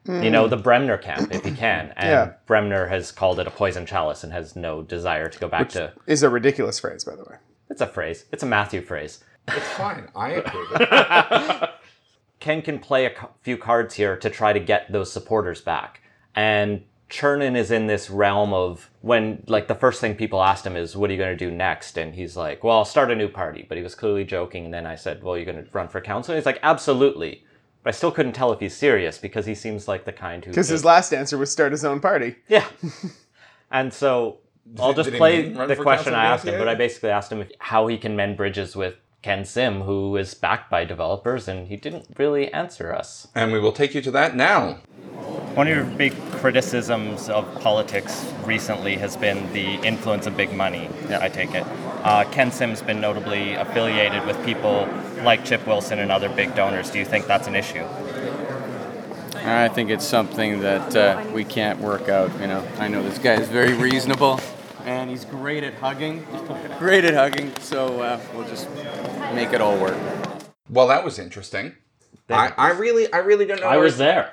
You know, the Bremner camp, if he can. And Yeah. Bremner has called it a poison chalice and has no desire to go back to... Is a ridiculous phrase, by the way. It's a phrase. It's a Matthew phrase. It's fine. I approve it. Ken can play a cu- few cards here to try to get those supporters back. And Chernin is in this realm of when, like, the first thing people asked him is, what are you going to do next? And he's like, well, I'll start a new party. But he was clearly joking. And then I said, well, you're going to run for council? And he's like, absolutely. But I still couldn't tell if he's serious because he seems like the kind who... Because his last answer was start his own party. Yeah. And so I'll just Did he play run the for question council I of the asked him, N P A? but I basically asked him if, how he can mend bridges with Ken Sim, who is backed by developers, and he didn't really answer us. And we will take you to that now. One of your big criticisms of politics recently has been the influence of big money, I take it. Uh, Ken Sim's been notably affiliated with people like Chip Wilson and other big donors. Do you think that's an issue? I think it's something that uh, we can't work out, you know. I know this guy is very reasonable, and he's great at hugging. Great at hugging, so uh, we'll just make it all work. Well, that was interesting. I, I really, I really don't know. I was there.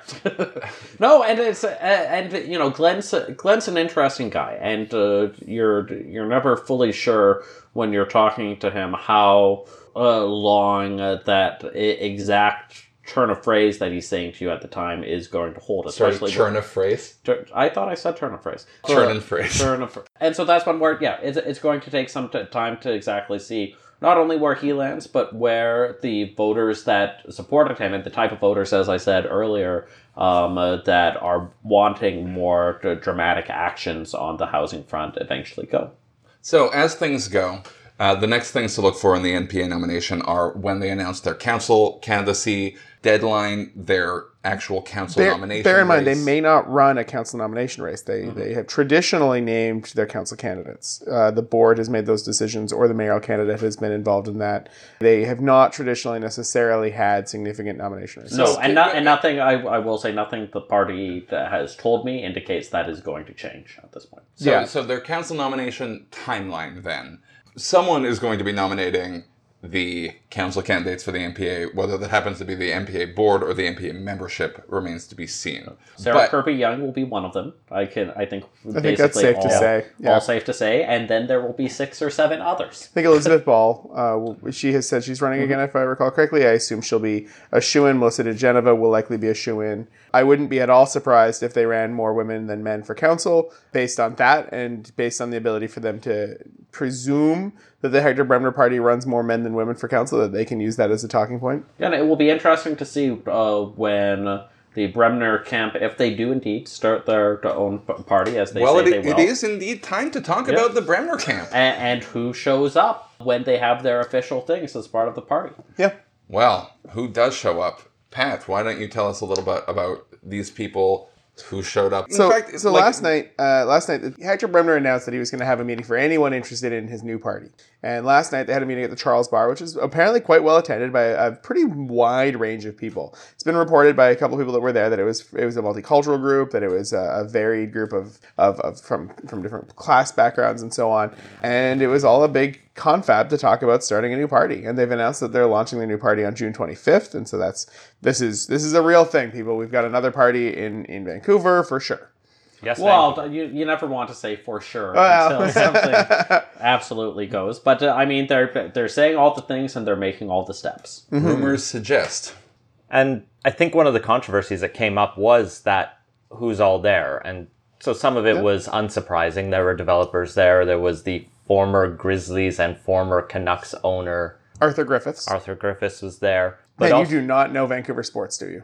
No, and it's uh, and you know, Glenn's Glenn's an interesting guy, and uh, you're you're never fully sure when you're talking to him how uh, long uh, that I- exact turn of phrase that he's saying to you at the time is going to hold. Sorry, Especially churn of phrase. Tur- I thought I said turn of phrase. Turn Uh, and phrase. Turn of phrase. And so that's one where, yeah, it's, it's going to take some t- time to exactly see not only where he lands, but where the voters that supported him and the type of voters, as I said earlier, um, uh, that are wanting more d- dramatic actions on the housing front eventually go. So as things go, uh, the next things to look for in the N P A nomination are when they announce their council candidacy deadline, their actual council Bear, nomination bear in mind, race. they may not run a council nomination race. They Mm-hmm. they have traditionally named their council candidates. Uh, the board has made those decisions, or the mayoral candidate has been involved in that. They have not traditionally necessarily had significant nomination races. No, and not, and nothing, I, I will say nothing the party that has told me indicates that is going to change at this point. So, Yeah. so their council nomination timeline then. Someone is going to be nominating the council candidates for the N P A, whether that happens to be the N P A board or the N P A membership remains to be seen. Sarah But- Kirby Young will be one of them. I can, I think, I think that's safe to all, say. Yeah. all safe to say, and then there will be six or seven others. I think Elizabeth Ball, uh, will- she has said she's running again, if I recall correctly. I assume she'll be a shoo-in. Melissa DeGeneva will likely be a shoo-in. I wouldn't be at all surprised if they ran more women than men for council based on that and based on the ability for them to presume that the Hector Bremner party runs more men than women for council, that they can use that as a talking point. And it will be interesting to see uh, when the Bremner camp, if they do indeed start their own p- party, as they Well, say it, they it will, is indeed time to talk about the Bremner camp. and, and who shows up when they have their official things as part of the party. Yeah. Well, who does show up? Pat, why don't you tell us a little bit about these people who showed up? So, In fact, so like- last night, uh, last night, Hector Bremner announced that he was going to have a meeting for anyone interested in his new party. And last night they had a meeting at the Charles Bar, which is apparently quite well attended by a, a pretty wide range of people. It's been reported by a couple of people that were there that it was it was a multicultural group, that it was a, a varied group of, of, of from from different class backgrounds and so on. And it was all a big confab to talk about starting a new party. And they've announced that they're launching their new party on June twenty-fifth. And so that's this is this is a real thing, people. We've got another party in, in Vancouver for sure. Yes, Well, you, you never want to say for sure Well. until something absolutely goes. But uh, I mean, they're they're saying all the things and they're making all the steps. rumors suggest. And I think one of the controversies that came up was that who's all there. And so some of it was unsurprising. There were developers there. There was the former Grizzlies and former Canucks owner, Arthur Griffiths. Arthur Griffiths, was there. But And also, you do not know Vancouver sports, do you?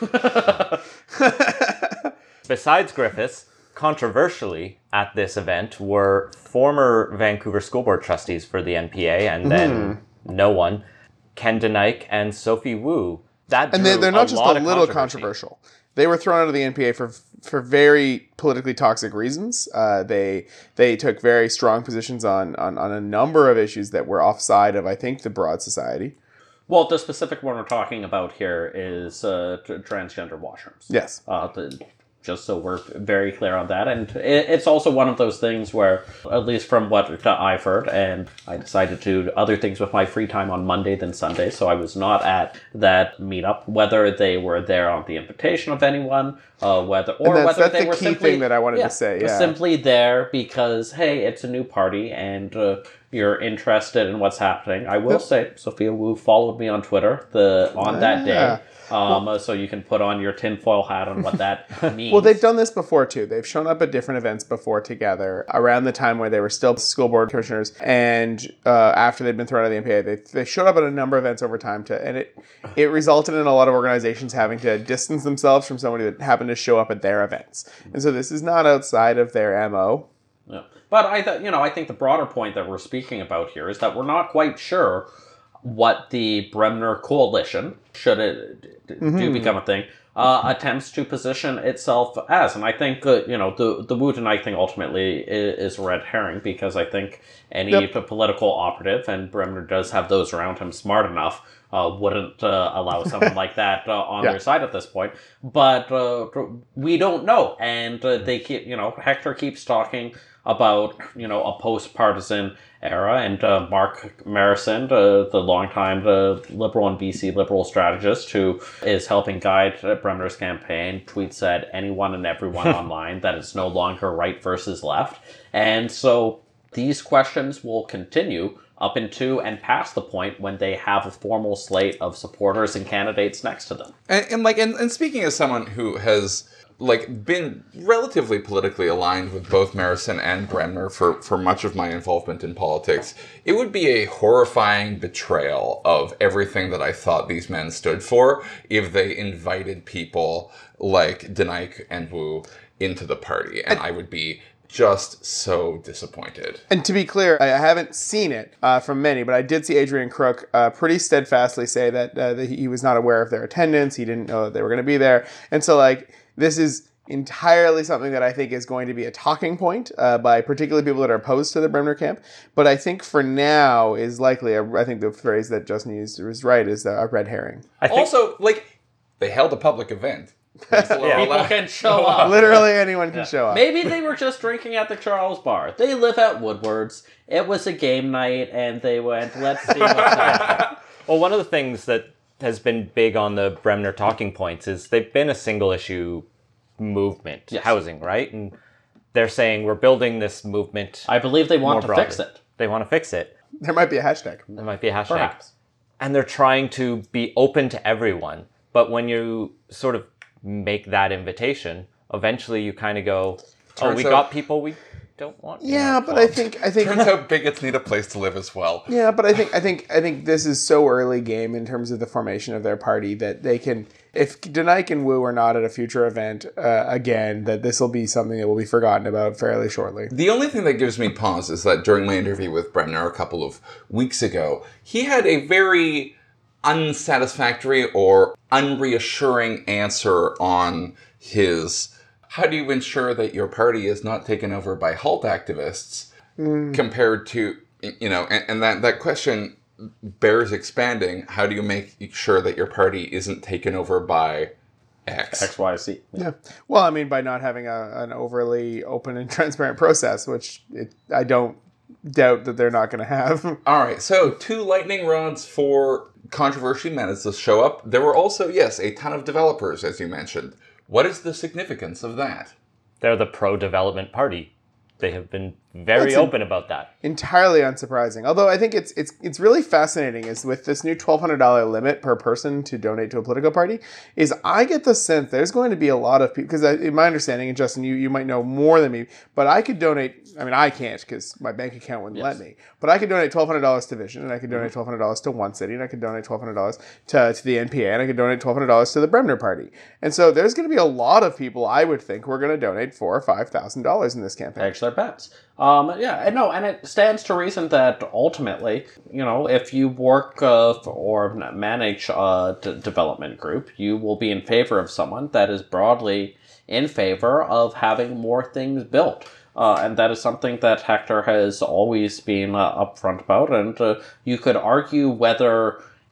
besides Griffiths, controversially at this event were former Vancouver School Board trustees for the N P A, and then no one, Ken DeNike and Sophie Wu. That And they, drew they're not just lot a of little controversy. controversial. They were thrown out of the N P A for for very politically toxic reasons. Uh, they they took very strong positions on, on on a number of issues that were offside of, I think, the broad society. Well, the specific one we're talking about here is uh, t- transgender washrooms. Yes. Uh, the, just so we're very clear on that. And it, it's also one of those things where, at least from what I've heard, and I decided to do other things with my free time on Monday than Sunday, so I was not at that meetup, whether they were there on the invitation of anyone, uh, whether or that's, whether that's they the were key simply thing that I wanted yeah, to say. Yeah, simply there because, hey, it's a new party and uh, you're interested in what's happening. I will yep. say, Sophia Wu followed me on Twitter the on yeah. that day. Um, well, so you can put on your tinfoil hat on what that means. Well, they've done this before, too. They've shown up at different events before together around the time where they were still school board commissioners. And uh, after they'd been thrown out of the N P A, they, they showed up at a number of events over time. To, and it, it resulted in a lot of organizations having to distance themselves from somebody that happened to show up at their events. And so this is not outside of their M O. Yeah. But I th- you know, I think the broader point that we're speaking about here is that we're not quite sure what the Bremner Coalition, should it d- mm-hmm. do become a thing, uh, attempts to position itself as. And I think, uh, you know, the the Wu tonight thing ultimately is, is a red herring, because I think any yep. political operative, and Bremner does have those around him smart enough, uh, wouldn't uh, allow someone like that uh, on yeah. their side at this point. But uh, we don't know. And uh, they keep, you know, Hector keeps talking about, you know, a post-partisan era, and uh, Mark Marison, uh, the longtime uh, Liberal and B C Liberal strategist who is helping guide uh, Bremner's campaign, tweets at anyone and everyone online that it's no longer right versus left. And so these questions will continue up into and past the point when they have a formal slate of supporters and candidates next to them. And, and like, and, and speaking as someone who has like been relatively politically aligned with both Marison and Bremner for, for much of my involvement in politics, it would be a horrifying betrayal of everything that I thought these men stood for if they invited people like Denyk and Wu into the party. And I would be just so disappointed. And to be clear, I haven't seen it uh, from many, but I did see Adrian Crook uh, pretty steadfastly say that, uh, that he was not aware of their attendance. He didn't know that they were going to be there. And so, like, this is entirely something that I think is going to be a talking point uh, by particularly people that are opposed to the Bremner camp. But I think for now is likely, a, I think the phrase that Justin used was right, is a red herring. I think also, like, they held a public event. Yeah. People can show up. Literally anyone can yeah. show up. Maybe they were just drinking at the Charles Bar. They live at Woodward's. It was a game night, and they went, let's see what's happening. Well, one of the things that has been big on the Bremner talking points is they've been a single issue movement, yes. housing, right? And they're saying we're building this movement. I believe they want to broadly. fix it. They want to fix it. There might be a hashtag. There might be a hashtag. Perhaps. And they're trying to be open to everyone. But when you sort of make that invitation, eventually you kind of go, oh, Turns we out, got people we don't want. Yeah, but I think I think turns out bigots need a place to live as well. Yeah, but I think I think I think this is so early game in terms of the formation of their party that they can, if Denyk and Wu are not at a future event uh, again, that this will be something that will be forgotten about fairly shortly. The only thing that gives me pause is that during my interview with Bremner a couple of weeks ago, he had a very unsatisfactory or unreassuring answer on his how do you ensure that your party is not taken over by HALT activists mm. compared to, you know, and, and that, that question bears expanding. How do you make sure that your party isn't taken over by X? X, Y, Z. Yeah. yeah. Well, I mean, by not having a, an overly open and transparent process, which it, I don't doubt that they're not going to have. All right. So two lightning rods for controversy minutes to show up. There were also, yes, a ton of developers, as you mentioned. What is the significance of that? They're the pro-development party. They have been very That's open about that. Entirely unsurprising. Although I think it's it's it's really fascinating is with this new twelve hundred dollars limit per person to donate to a political party, is I get the sense there's going to be a lot of people, because in my understanding, and Justin, you, you might know more than me, but I could donate, I mean, I can't because my bank account wouldn't yes. let me, but I could donate twelve hundred dollars to Vision, and I could donate mm-hmm. twelve hundred dollars to One City, and I could donate twelve hundred dollars to, to the N P A, and I could donate twelve hundred dollars to the Bremner Party. And so there's going to be a lot of people, I would think, who are going to donate four thousand or five thousand dollars in this campaign. Hedge their bets. Um, yeah, and no, and it stands to reason that ultimately, you know, if you work uh, for, or manage a d- development group, you will be in favor of someone that is broadly in favor of having more things built. Uh, and that is something that Hector has always been uh, upfront about. And uh, you could argue whether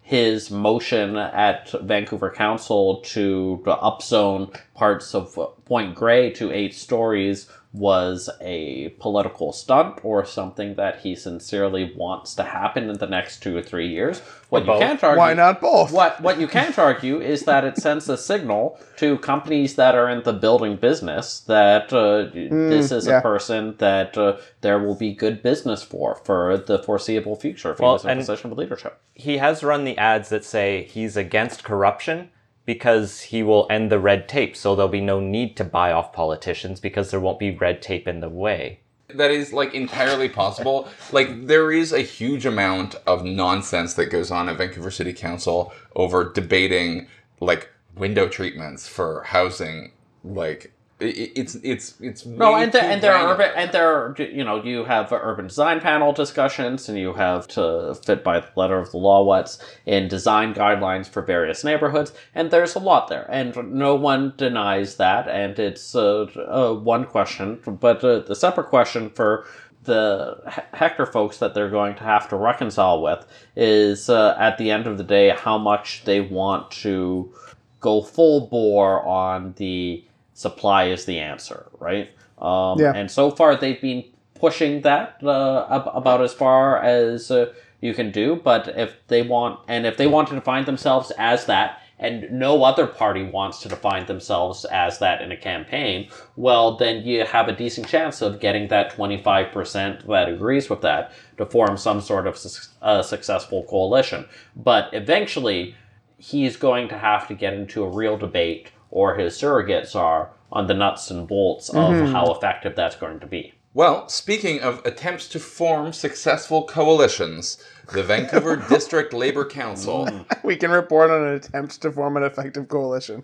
his motion at Vancouver Council to upzone parts of Point Grey to eight stories was a political stunt or something that he sincerely wants to happen in the next two or three years. What you can't argue, Why not both? What what you can't argue is that it sends a signal to companies that are in the building business that uh, mm, this is yeah. a person that uh, there will be good business for for the foreseeable future if he Well, was in a and- position of leadership. He has run the ads that say he's against corruption because he will end the red tape, so there'll be no need to buy off politicians because there won't be red tape in the way. That is, like, entirely possible. Like, there is a huge amount of nonsense that goes on at Vancouver City Council over debating, like, window treatments for housing. Like, it, it's it's it's No, way and there, too and there are granular. urban, and there are, you know, you have urban design panel discussions, and you have to fit by the letter of the law what's in design guidelines for various neighborhoods, and there's a lot there, and no one denies that, and it's uh, uh, one question, but uh, the separate question for the Hector folks that they're going to have to reconcile with is, uh, at the end of the day, how much they want to go full bore on the supply is the answer, right? Um, Yeah. And so far, they've been pushing that uh, ab- about as far as uh, you can do. But if they want, and if they want to define themselves as that, and no other party wants to define themselves as that in a campaign, well, then you have a decent chance of getting that twenty-five percent that agrees with that to form some sort of su- uh, successful coalition. But eventually, he's going to have to get into a real debate, or his surrogates are, on the nuts and bolts of Mm-hmm. how effective that's going to be. Well, speaking of attempts to form successful coalitions, the Vancouver District Labour Council We can report on an attempt to form an effective coalition.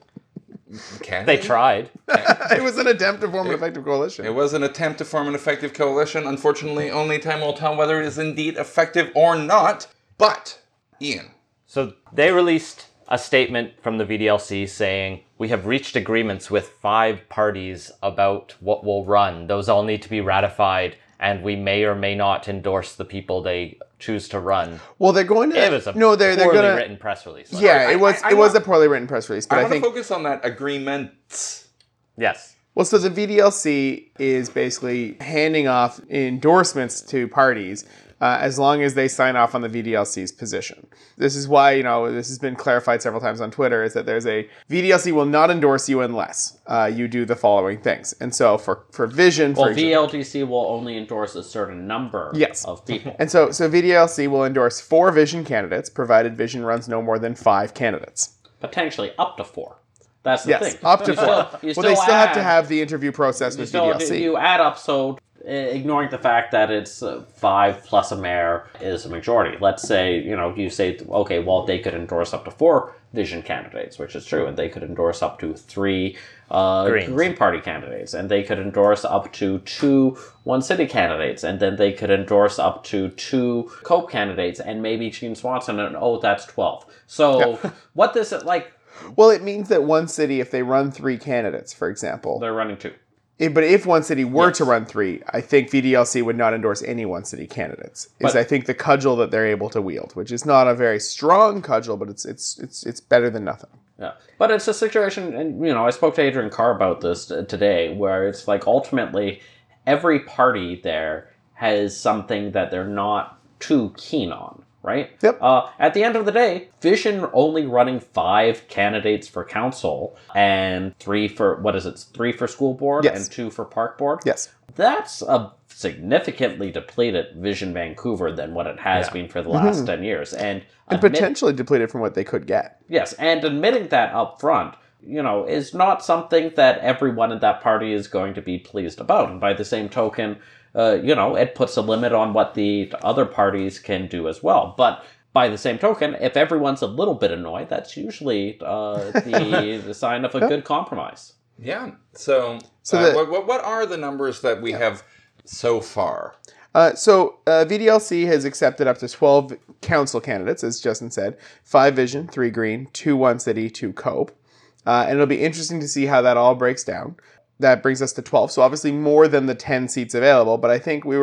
can They tried. It was an attempt to form an effective coalition. It was an attempt to form an effective coalition. Unfortunately, only time will tell whether it is indeed effective or not. But, Ian, So they released a statement from the V D L C saying, we have reached agreements with five parties about what will run. Those all need to be ratified, and we may or may not endorse the people they choose to run. Well, they're going to. It was a no, they're they're poorly going to. written press release. Yeah, I- it was I- I it was want- a poorly written press release, but I I, want think to focus on that agreement. Yes. well, so the V D L C is basically handing off endorsements to parties uh, as long as they sign off on the V D L C's position. This is why, you know, this has been clarified several times on Twitter, is that there's a V D L C will not endorse you unless uh, you do the following things. And so for, for Vision, for Well, example, V L D C will only endorse a certain number Yes. of people. and so so V D L C will endorse four Vision candidates, provided Vision runs no more than five candidates. Potentially up to four. That's the Yes, thing. up to You four. still- you well, they still have to add- have the interview process You with still, V D L C. you add up, so uh, ignoring the fact that it's uh, five plus a mayor is a majority. Let's say, you know, you say, okay, well, they could endorse up to four Vision candidates, which is true, and they could endorse up to three uh, Greens. Green Party candidates, and they could endorse up to two One City candidates, and then they could endorse up to two Cope candidates, and maybe Gene Swanson, and oh, that's twelve. So what this, like, Well, it means that one city, if they run three candidates, for example, they're running two. if- but if one city were Yes. to run three, I think V D L C would not endorse any one city candidates. Is But- I think the cudgel that they're able to wield, which is not a very strong cudgel, but it's it's it's it's better than nothing. Yeah, but it's a situation, and you know, I spoke to Adrian Carr about this t- today, where it's like ultimately every party there has something that they're not too keen on, right? Yep. Uh, at the end of the day, Vision only running five candidates for council and three for what is it? Three for school board Yes. and two for park board. Yes. That's a significantly depleted Vision Vancouver than what it has been for the last ten years, and, And admit- potentially depleted from what they could get. Yes, and admitting that up front, you know, is not something that everyone in that party is going to be pleased about. And by the same token, uh, you know, it puts a limit on what the other parties can do as well. But by the same token, if everyone's a little bit annoyed, that's usually uh, the, the sign of a good compromise. Yeah. So, So uh, the- what, what, what are the numbers that we have so far? Uh, so uh, V D L C has accepted up to twelve council candidates, as Justin said. Five Vision, three Green, two One City, two Cope. Uh, and it'll be interesting to see how that all breaks down. That brings us to twelve. So obviously more than the ten seats available, but I think we were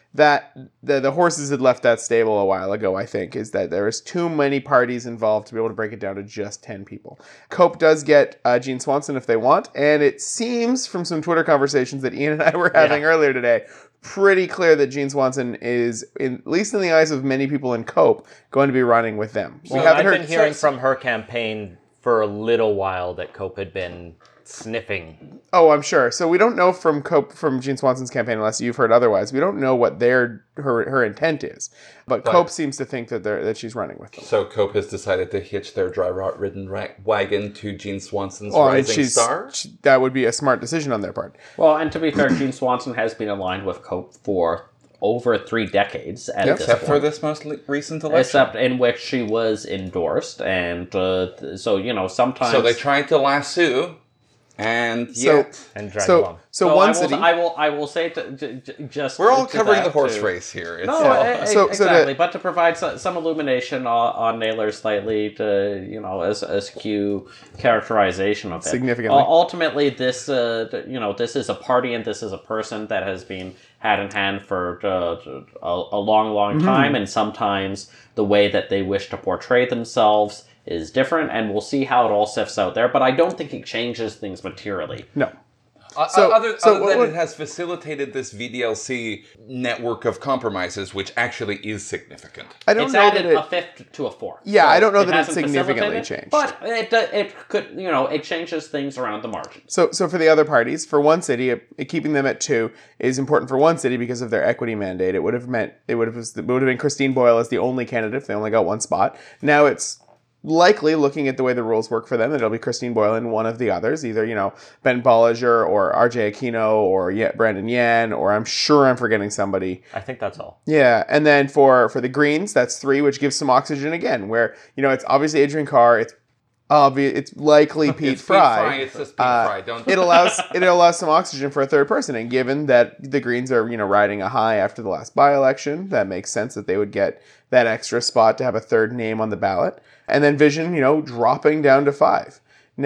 that the the horses had left that stable a while ago, I think, is that there is too many parties involved to be able to break it down to just ten people. Cope does get uh, Gene Swanson if they want, and it seems from some Twitter conversations that Ian and I were having Yeah. earlier today, pretty clear that Gene Swanson is, in, at least in the eyes of many people in Cope, going to be running with them. We Well, haven't I've heard been hearing so- from her campaign for a little while that Cope had been sniffing. Oh, I'm sure. So we don't know from Cope, from Gene Swanson's campaign, unless you've heard otherwise. We don't know what their her her intent is, but, But- Cope seems to think that they're that she's running with them. So Cope has decided to hitch their dry rot ridden ra- wagon to Gene Swanson's Well, I mean, rising she's, star. she- that would be a smart decision on their part. Well, and to be fair, Gene Swanson has been aligned with Cope for over three decades at Yep. this Except point. for this most le- recent election. Except in which she was endorsed, and uh, th- so you know sometimes. So they tried to lasso, and So- yet And drag So, along. so So one I will, city. I will. I will say to, j- j- just. we're all to covering that the horse to- race here. It's No, all- e- e- So- so exactly. to- but to provide so, some illumination on, on Naylor slightly, to you know, as a skew characterization of it. Significantly. Uh, ultimately, this uh, th- you know, this is a party and this is a person that has been hand in hand for uh, a, a long, long Mm-hmm. time, and sometimes the way that they wish to portray themselves is different, and we'll see how it all sifts out there. But I don't think it changes things materially. no. Uh, So- other, so other what than would- it has facilitated this V D L C network of compromises, which actually is significant. I don't It's know added that it, a fifth to a fourth. Yeah, I don't know it that it hasn't significantly facilitated, changed. But it do- it could, you know, it changes things around the margins. So, so for the other parties, for one city, it, it- keeping them at two is important for one city because of their equity mandate. It would have meant it would have it would have been Christine Boyle as the only candidate if they only got one spot. Now it's likely, looking at the way the rules work for them, that it'll be Christine Boyle and one of the others, either you know Ben Bollinger or R J Aquino or Ye- Brandon Yan, or I'm sure I'm forgetting somebody. I think that's all. Yeah, and then for for the Greens, that's three, which gives some oxygen again. Where you know it's obviously Adrian Carr, it's obvious, it's likely Pete It's Fry. Pete Fry. It's just Pete Uh, Fry. Don't. it allows it allows some oxygen for a third person, and given that the Greens are you know riding a high after the last by-election, that makes sense that they would get that extra spot to have a third name on the ballot. And then Vision, you know, dropping down to five.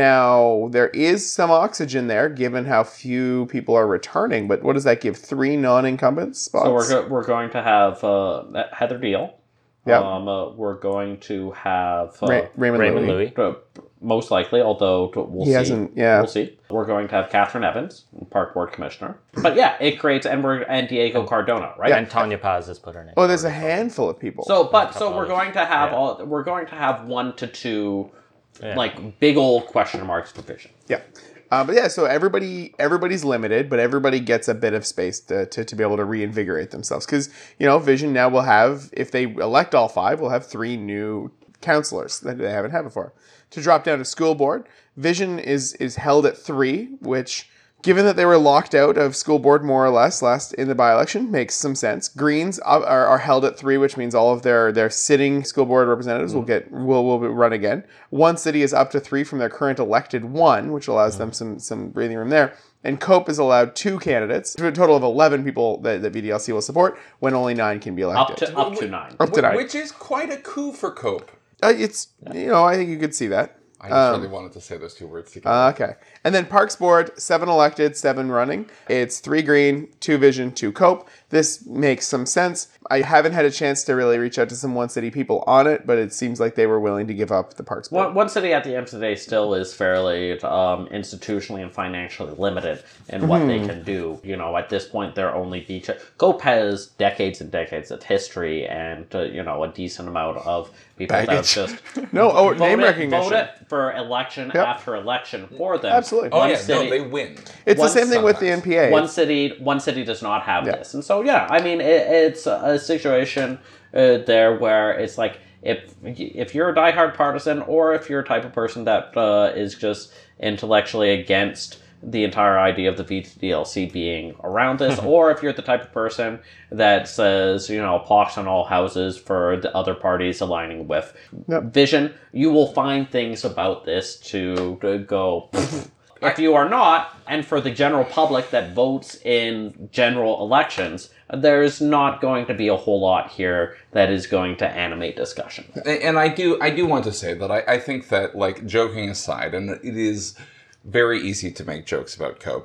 Now there is some oxygen there, given how few people are returning. But what does that give? Three non-incumbent spots. So we're go- we're going to have uh, Heather Deal. Yeah. Um, uh, we're going to have uh, Ra- Raymond, Raymond Louis. Louis. uh, most likely, although t- we'll He see. hasn't- yeah. We'll see. We're going to have Catherine Evans, Park Board Commissioner. But yeah, it creates and we're and Diego Cardona, right? And Tanya Paz has put her name. Oh, there's a handful of people. So, but so couple we're others. going to have Yeah. all we're going to have one to two, Yeah. like big old question marks for Vision. yeah. Uh, but yeah, so everybody everybody's limited, but everybody gets a bit of space to, to, to be able to reinvigorate themselves. Because, you know, Vision now will have, if they elect all five, we'll have three new counselors that they haven't had before. To drop down to school board, Vision is is held at three, which, given that they were locked out of school board more or less last in the by-election, makes some sense. Greens are, are, are held at three, which means all of their, their sitting school board representatives will get will will run again. One city is up to three from their current elected one, which allows them some some breathing room there. And Cope is allowed two candidates, to a total of eleven people that the V D L C will support, when only nine can be Up elected. to up to nine. Up to nine. Which is quite a coup for Cope. Uh, it's, you know, I think you could see that. I just Um, really wanted to say those two words together. Uh, okay. And then Parks Board, seven elected, seven running. It's three Green, two Vision, two Cope. This makes some sense. I haven't had a chance to really reach out to some One City people on it, but it seems like they were willing to give up the Parks Board. One, one city at the end of the day still is fairly um, institutionally and financially limited in what they can do. You know, at this point, they're only beach. Cope has decades and decades of history and, uh, you know, a decent amount of people that have Baggage. just No, oh, vote name it, recognition. vote it for election Yep. after election for them. Absolutely. oh One yeah, city, no, they win. It's the one same thing with the sometimes. N P A. one city, one city does not have Yeah. this, and so yeah, I mean, it, it's a situation uh, there where it's like if if you're a diehard partisan, or if you're a type of person that uh, is just intellectually against the entire idea of the V D L C being around this, or if you're the type of person that says, you know, pox on all houses for the other parties aligning with Yep. Vision, you will find things about this to, to go. If you are not, and for the general public that votes in general elections, there's not going to be a whole lot here that is going to animate discussion. And and I do, I do want to say that I, I think that, like, joking aside, and it is very easy to make jokes about Cope.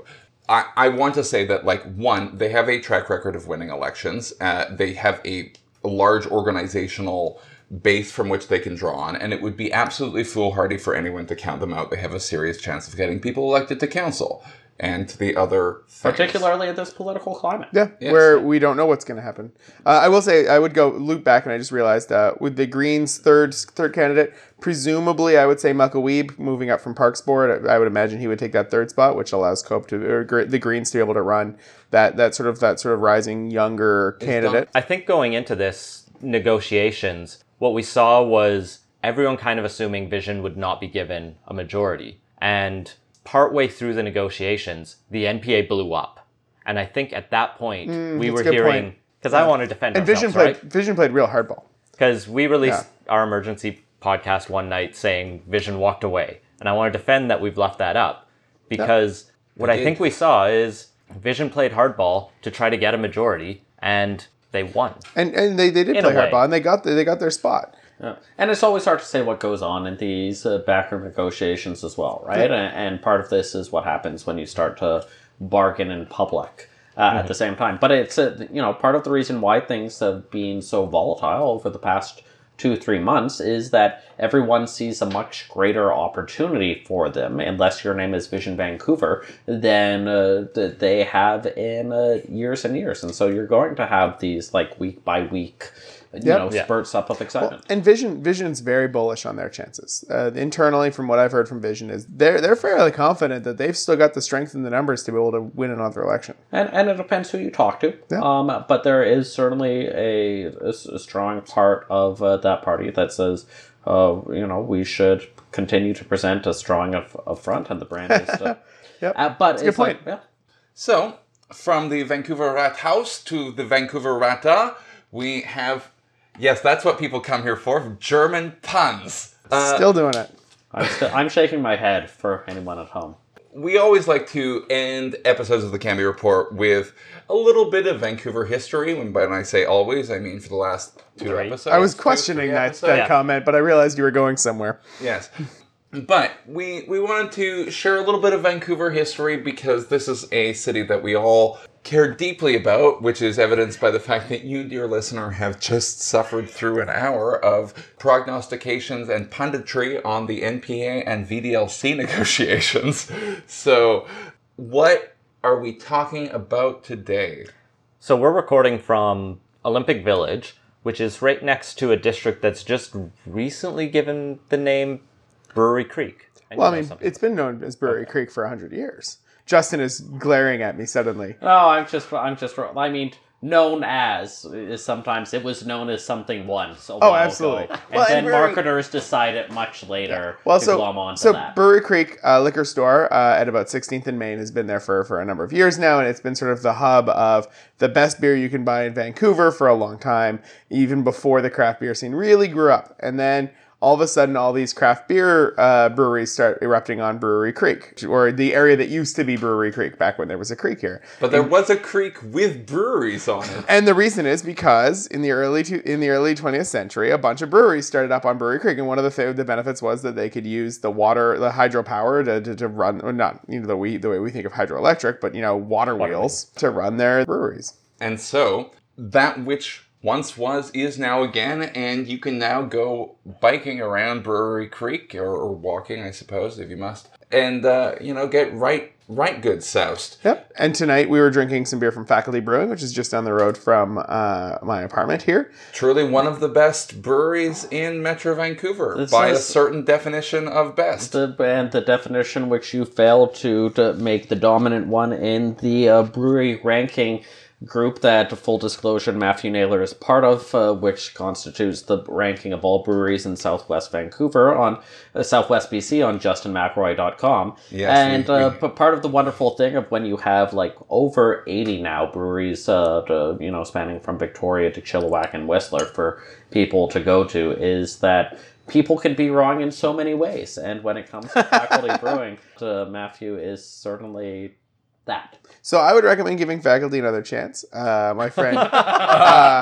I, I want to say that, like, one, they have a track record of winning elections. Uh, they have a large organizational base from which they can draw on, and it would be absolutely foolhardy for anyone to count them out. They have a serious chance of getting people elected to council and to the other things. Particularly in this political climate. Yeah, Yes. where we don't know what's going to happen. Uh, I will say, I would go loop back, and I just realized uh, with the Greens' third third candidate, presumably I would say Michael Wiebe moving up from Parks Board. I, I would imagine he would take that third spot, which allows Cope to or Gre- the Greens to be able to run that that sort of that sort of rising younger candidate. I think going into this negotiations, what we saw was everyone kind of assuming Vision would not be given a majority. And partway through the negotiations, the N P A blew up. And I think at that point, Mm, we that's were a good hearing, point. because I want to defend And ourselves, Vision played right? Vision played real hardball. Because we released our emergency podcast one night saying Vision walked away. And I want to defend that we've left that up. Because what I did. think we saw is Vision played hardball to try to get a majority, and they won. And and they, they did In play a way. hardball, and they got the, they got their spot. Yeah. And it's always hard to say what goes on in these uh, backroom negotiations as well, right? And, and part of this is what happens when you start to bargain in public uh, Mm-hmm. at the same time. But it's, uh, you know, part of the reason why things have been so volatile over the past two, three months is that everyone sees a much greater opportunity for them, unless your name is Vision Vancouver, than uh, th- they have in uh, years and years. And so you're going to have these, like, week by week, you Yep. know, Yeah. spurts up of excitement. And Vision Vision's very bullish on their chances. Uh, internally, from what I've heard from Vision, is they're they're fairly confident that they've still got the strength in the numbers to be able to win another election. And, and it depends who you talk to. Yeah. Um, but there is certainly a, a s- a strong part of uh, that party that says, uh, you know, we should continue to present a strong of, of front, and the brand is. Uh, Yep. uh, but a good it's like, point. yeah. So, from the Vancouver Rat House to the Vancouver Rata, we have, yes, that's what people come here for, German puns. Uh, Still doing it. I'm, st- I'm shaking my head for anyone at home. we always like to end episodes of the Cambie Report with a little bit of Vancouver history. When, when I say always, I mean for the last two Right. episodes. I was two, questioning three that, episodes. that Yeah. comment, but I realized you were going somewhere. Yes. But we we wanted to share a little bit of Vancouver history because this is a city that we all care deeply about, which is evidenced by the fact that you, dear listener, have just suffered through an hour of prognostications and punditry on the N P A and V D L C negotiations. So, what are we talking about today? So we're recording from Olympic Village, which is right next to a district that's just recently given the name Brewery Creek. And Well, you I know mean, something. it's been known as Brewery Creek for one hundred years. Justin is glaring at me suddenly. No, I'm just, I'm just, I mean, known as is sometimes it was known as something once. A while absolutely. Ago. And Well, and then very- marketers decided much later Well, to so glom onto so that. Brewery Creek uh, liquor store uh, at about sixteenth and Main has been there for for a number of years now, and it's been sort of the hub of the best beer you can buy in Vancouver for a long time, even before the craft beer scene really grew up. And then all of a sudden, all these craft beer uh, breweries start erupting on Brewery Creek, or the area that used to be Brewery Creek back when there was a creek here. But there was a creek with breweries on it. And the reason is because in the early two, in the early twentieth century, a bunch of breweries started up on Brewery Creek, and one of the th- the benefits was that they could use the water, the hydropower to, to, to run, well, not you know the we the way we think of hydroelectric, but you know water, wheels to run their breweries. And so, that which once was is now again, and you can now go biking around Brewery Creek, or, or walking, I suppose, if you must, and, uh, you know, get right right good soused. Yep. And tonight we were drinking some beer from Faculty Brewing, which is just down the road from uh, my apartment here. Truly one of the best breweries in Metro Vancouver, This by a is- certain definition of best. The, and the definition which you failed to, to make the dominant one in the uh, brewery ranking group that, full disclosure, Matthew Naylor is part of, uh, which constitutes the ranking of all breweries in Southwest Vancouver on uh, Southwest B C on justin mcelroy dot com. Yes, and we- uh, we- but part of the wonderful thing of when you have like over eighty now breweries, uh, to, you know, spanning from Victoria to Chilliwack and Whistler for people to go to, is that people can be wrong in so many ways. And when it comes to Faculty Brewing, uh, Matthew is certainly that. So I would recommend giving Faculty another chance. Uh, my friend, uh,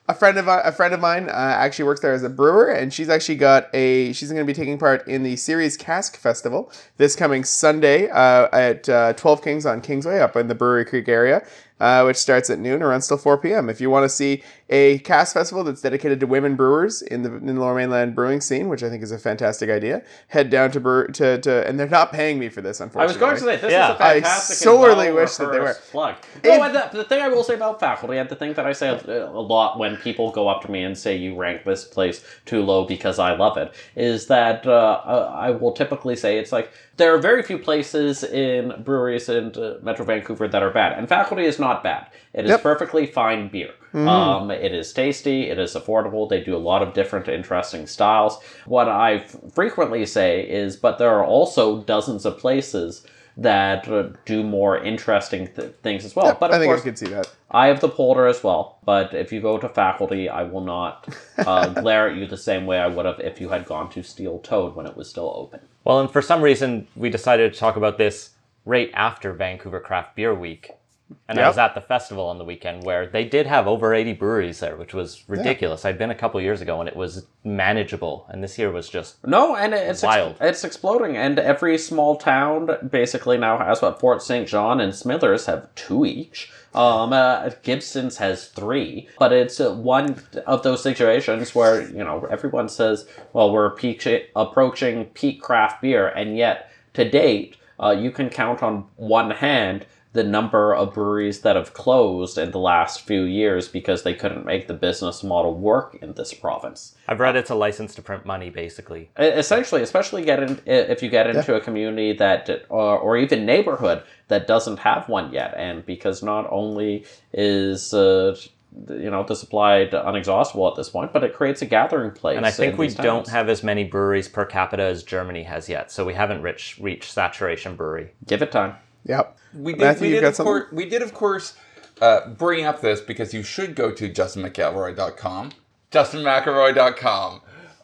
A friend of a friend of mine uh, actually works there as a brewer, and she's actually got a. She's going to be taking part in the Series Cask Festival this coming Sunday uh, at uh, twelve Kings on Kingsway up in the Brewery Creek area, uh, which starts at noon and runs till four p.m. If you want to see a cask festival that's dedicated to women brewers in the, in the Lower Mainland brewing scene, which I think is a fantastic idea, head down to brew to, to and they're not paying me for this, unfortunately. I was going to say this Yeah. is a fantastic I sorely and wish that they were. well-rehearsed plug. If- No, and the, the thing I will say about faculty, and the thing that I say a, a lot when people go up to me and say you rank this place too low because I love it, is that uh, I will typically say it's like there are very few places in breweries in uh, Metro Vancouver that are bad, and faculty is not bad. It is Yep. perfectly fine beer. Mm. Um, it is tasty. It is affordable. They do a lot of different interesting styles. What I f- frequently say is, but there are also dozens of places that uh, do more interesting th- things as well. Yep, but of I think course, I could see that. I have the Polder as well. But if you go to faculty, I will not uh, glare at you the same way I would have if you had gone to Steel Toad when it was still open. Well, and for some reason, we decided to talk about this right after Vancouver Craft Beer Week. And I Yep. was at the festival on the weekend where they did have over eighty breweries there, which was ridiculous. I'd been a couple years ago and it was manageable. And this year was just No, and it's Wild. Ex- it's exploding, and every small town basically now has what Fort Saint John and Smithers have two each. Um, uh, Gibson's has three, but it's uh, one of those situations where you know everyone says, "Well, we're peak sh- approaching peak craft beer," and yet to date, uh, you can count on one hand the number of breweries that have closed in the last few years because they couldn't make the business model work in this province. I've read it's a license to print money, basically. Essentially, especially get in, if you get into a community that, or, or even neighborhood that doesn't have one yet, and because not only is uh, you know the supply unexhaustible at this point, but it creates a gathering place. And I think in we these don't towns. have as many breweries per capita as Germany has yet, so we haven't reached, reached saturation brewery. Give it time. Yep. We did, Matthew, we you've did got of something? course, we did, of course, uh, bring up this because you should go to justin mcelroy dot com. justin mcelroy dot com.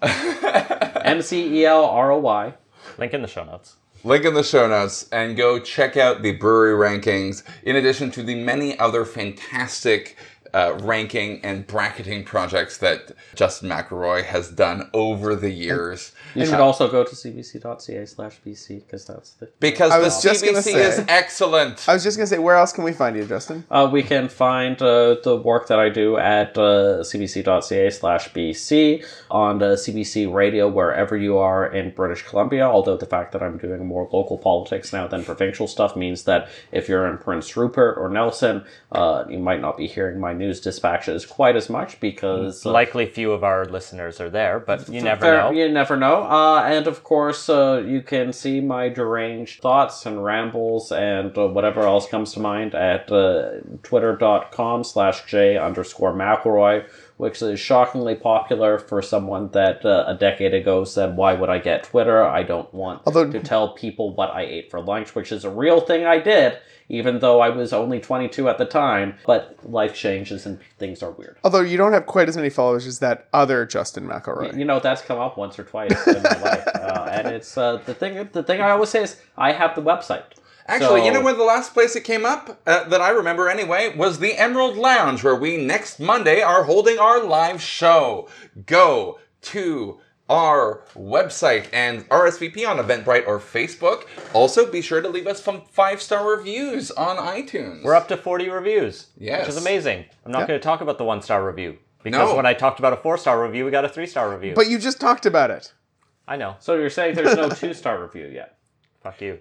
M C E L R O Y. Link in the show notes. Link in the show notes, and go check out the brewery rankings, in addition to the many other fantastic uh, ranking and bracketing projects that Justin McElroy has done over the years. You should also go to cbc.ca slash bc because that's the... Because I the was just gonna C B C say- is excellent. I was just going to say, where else can we find you, Justin? Uh, we can find uh, the work that I do at uh, cbc.ca slash bc on uh, C B C Radio wherever you are in British Columbia, although the fact that I'm doing more local politics now than provincial stuff means that if you're in Prince Rupert or Nelson, uh, you might not be hearing my news dispatches quite as much because... Uh, Likely few of our listeners are there, but you never Fair- know. You never know. Uh, and of course, uh, you can see my deranged thoughts and rambles and uh, whatever else comes to mind at uh, twitter.com slash j underscore McElroy, which is shockingly popular for someone that uh, a decade ago said, why would I get Twitter? I don't want Although- to tell people what I ate for lunch, which is a real thing I did, even though I was only twenty-two at the time. But life changes and things are weird. Although you don't have quite as many followers as that other Justin McElroy. You know, that's come up once or twice in my life, uh, and it's uh, the thing. The thing I always say is, I have the website. Actually, So- you know when the last place it came up, uh, that I remember anyway, was the Emerald Lounge, where we next Monday are holding our live show. Go to our website and R S V P on Eventbrite or Facebook. Also, be sure to leave us some five-star reviews on iTunes. We're up to forty reviews, Yes. which is amazing. I'm not Yeah. going to talk about the one-star review, because No. when I talked about a four-star review, we got a three-star review. But you just talked about it. I know. So you're saying there's no two-star review yet? Fuck you.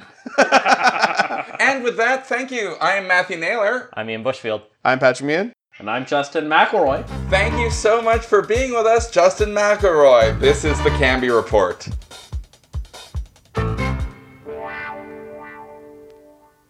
And with that, thank you. I am Matthew Naylor. I'm Ian Bushfield. I'm Patrick Meehan. And I'm Justin McElroy. Thank you so much for being with us, Justin McElroy. This is the Canby Report.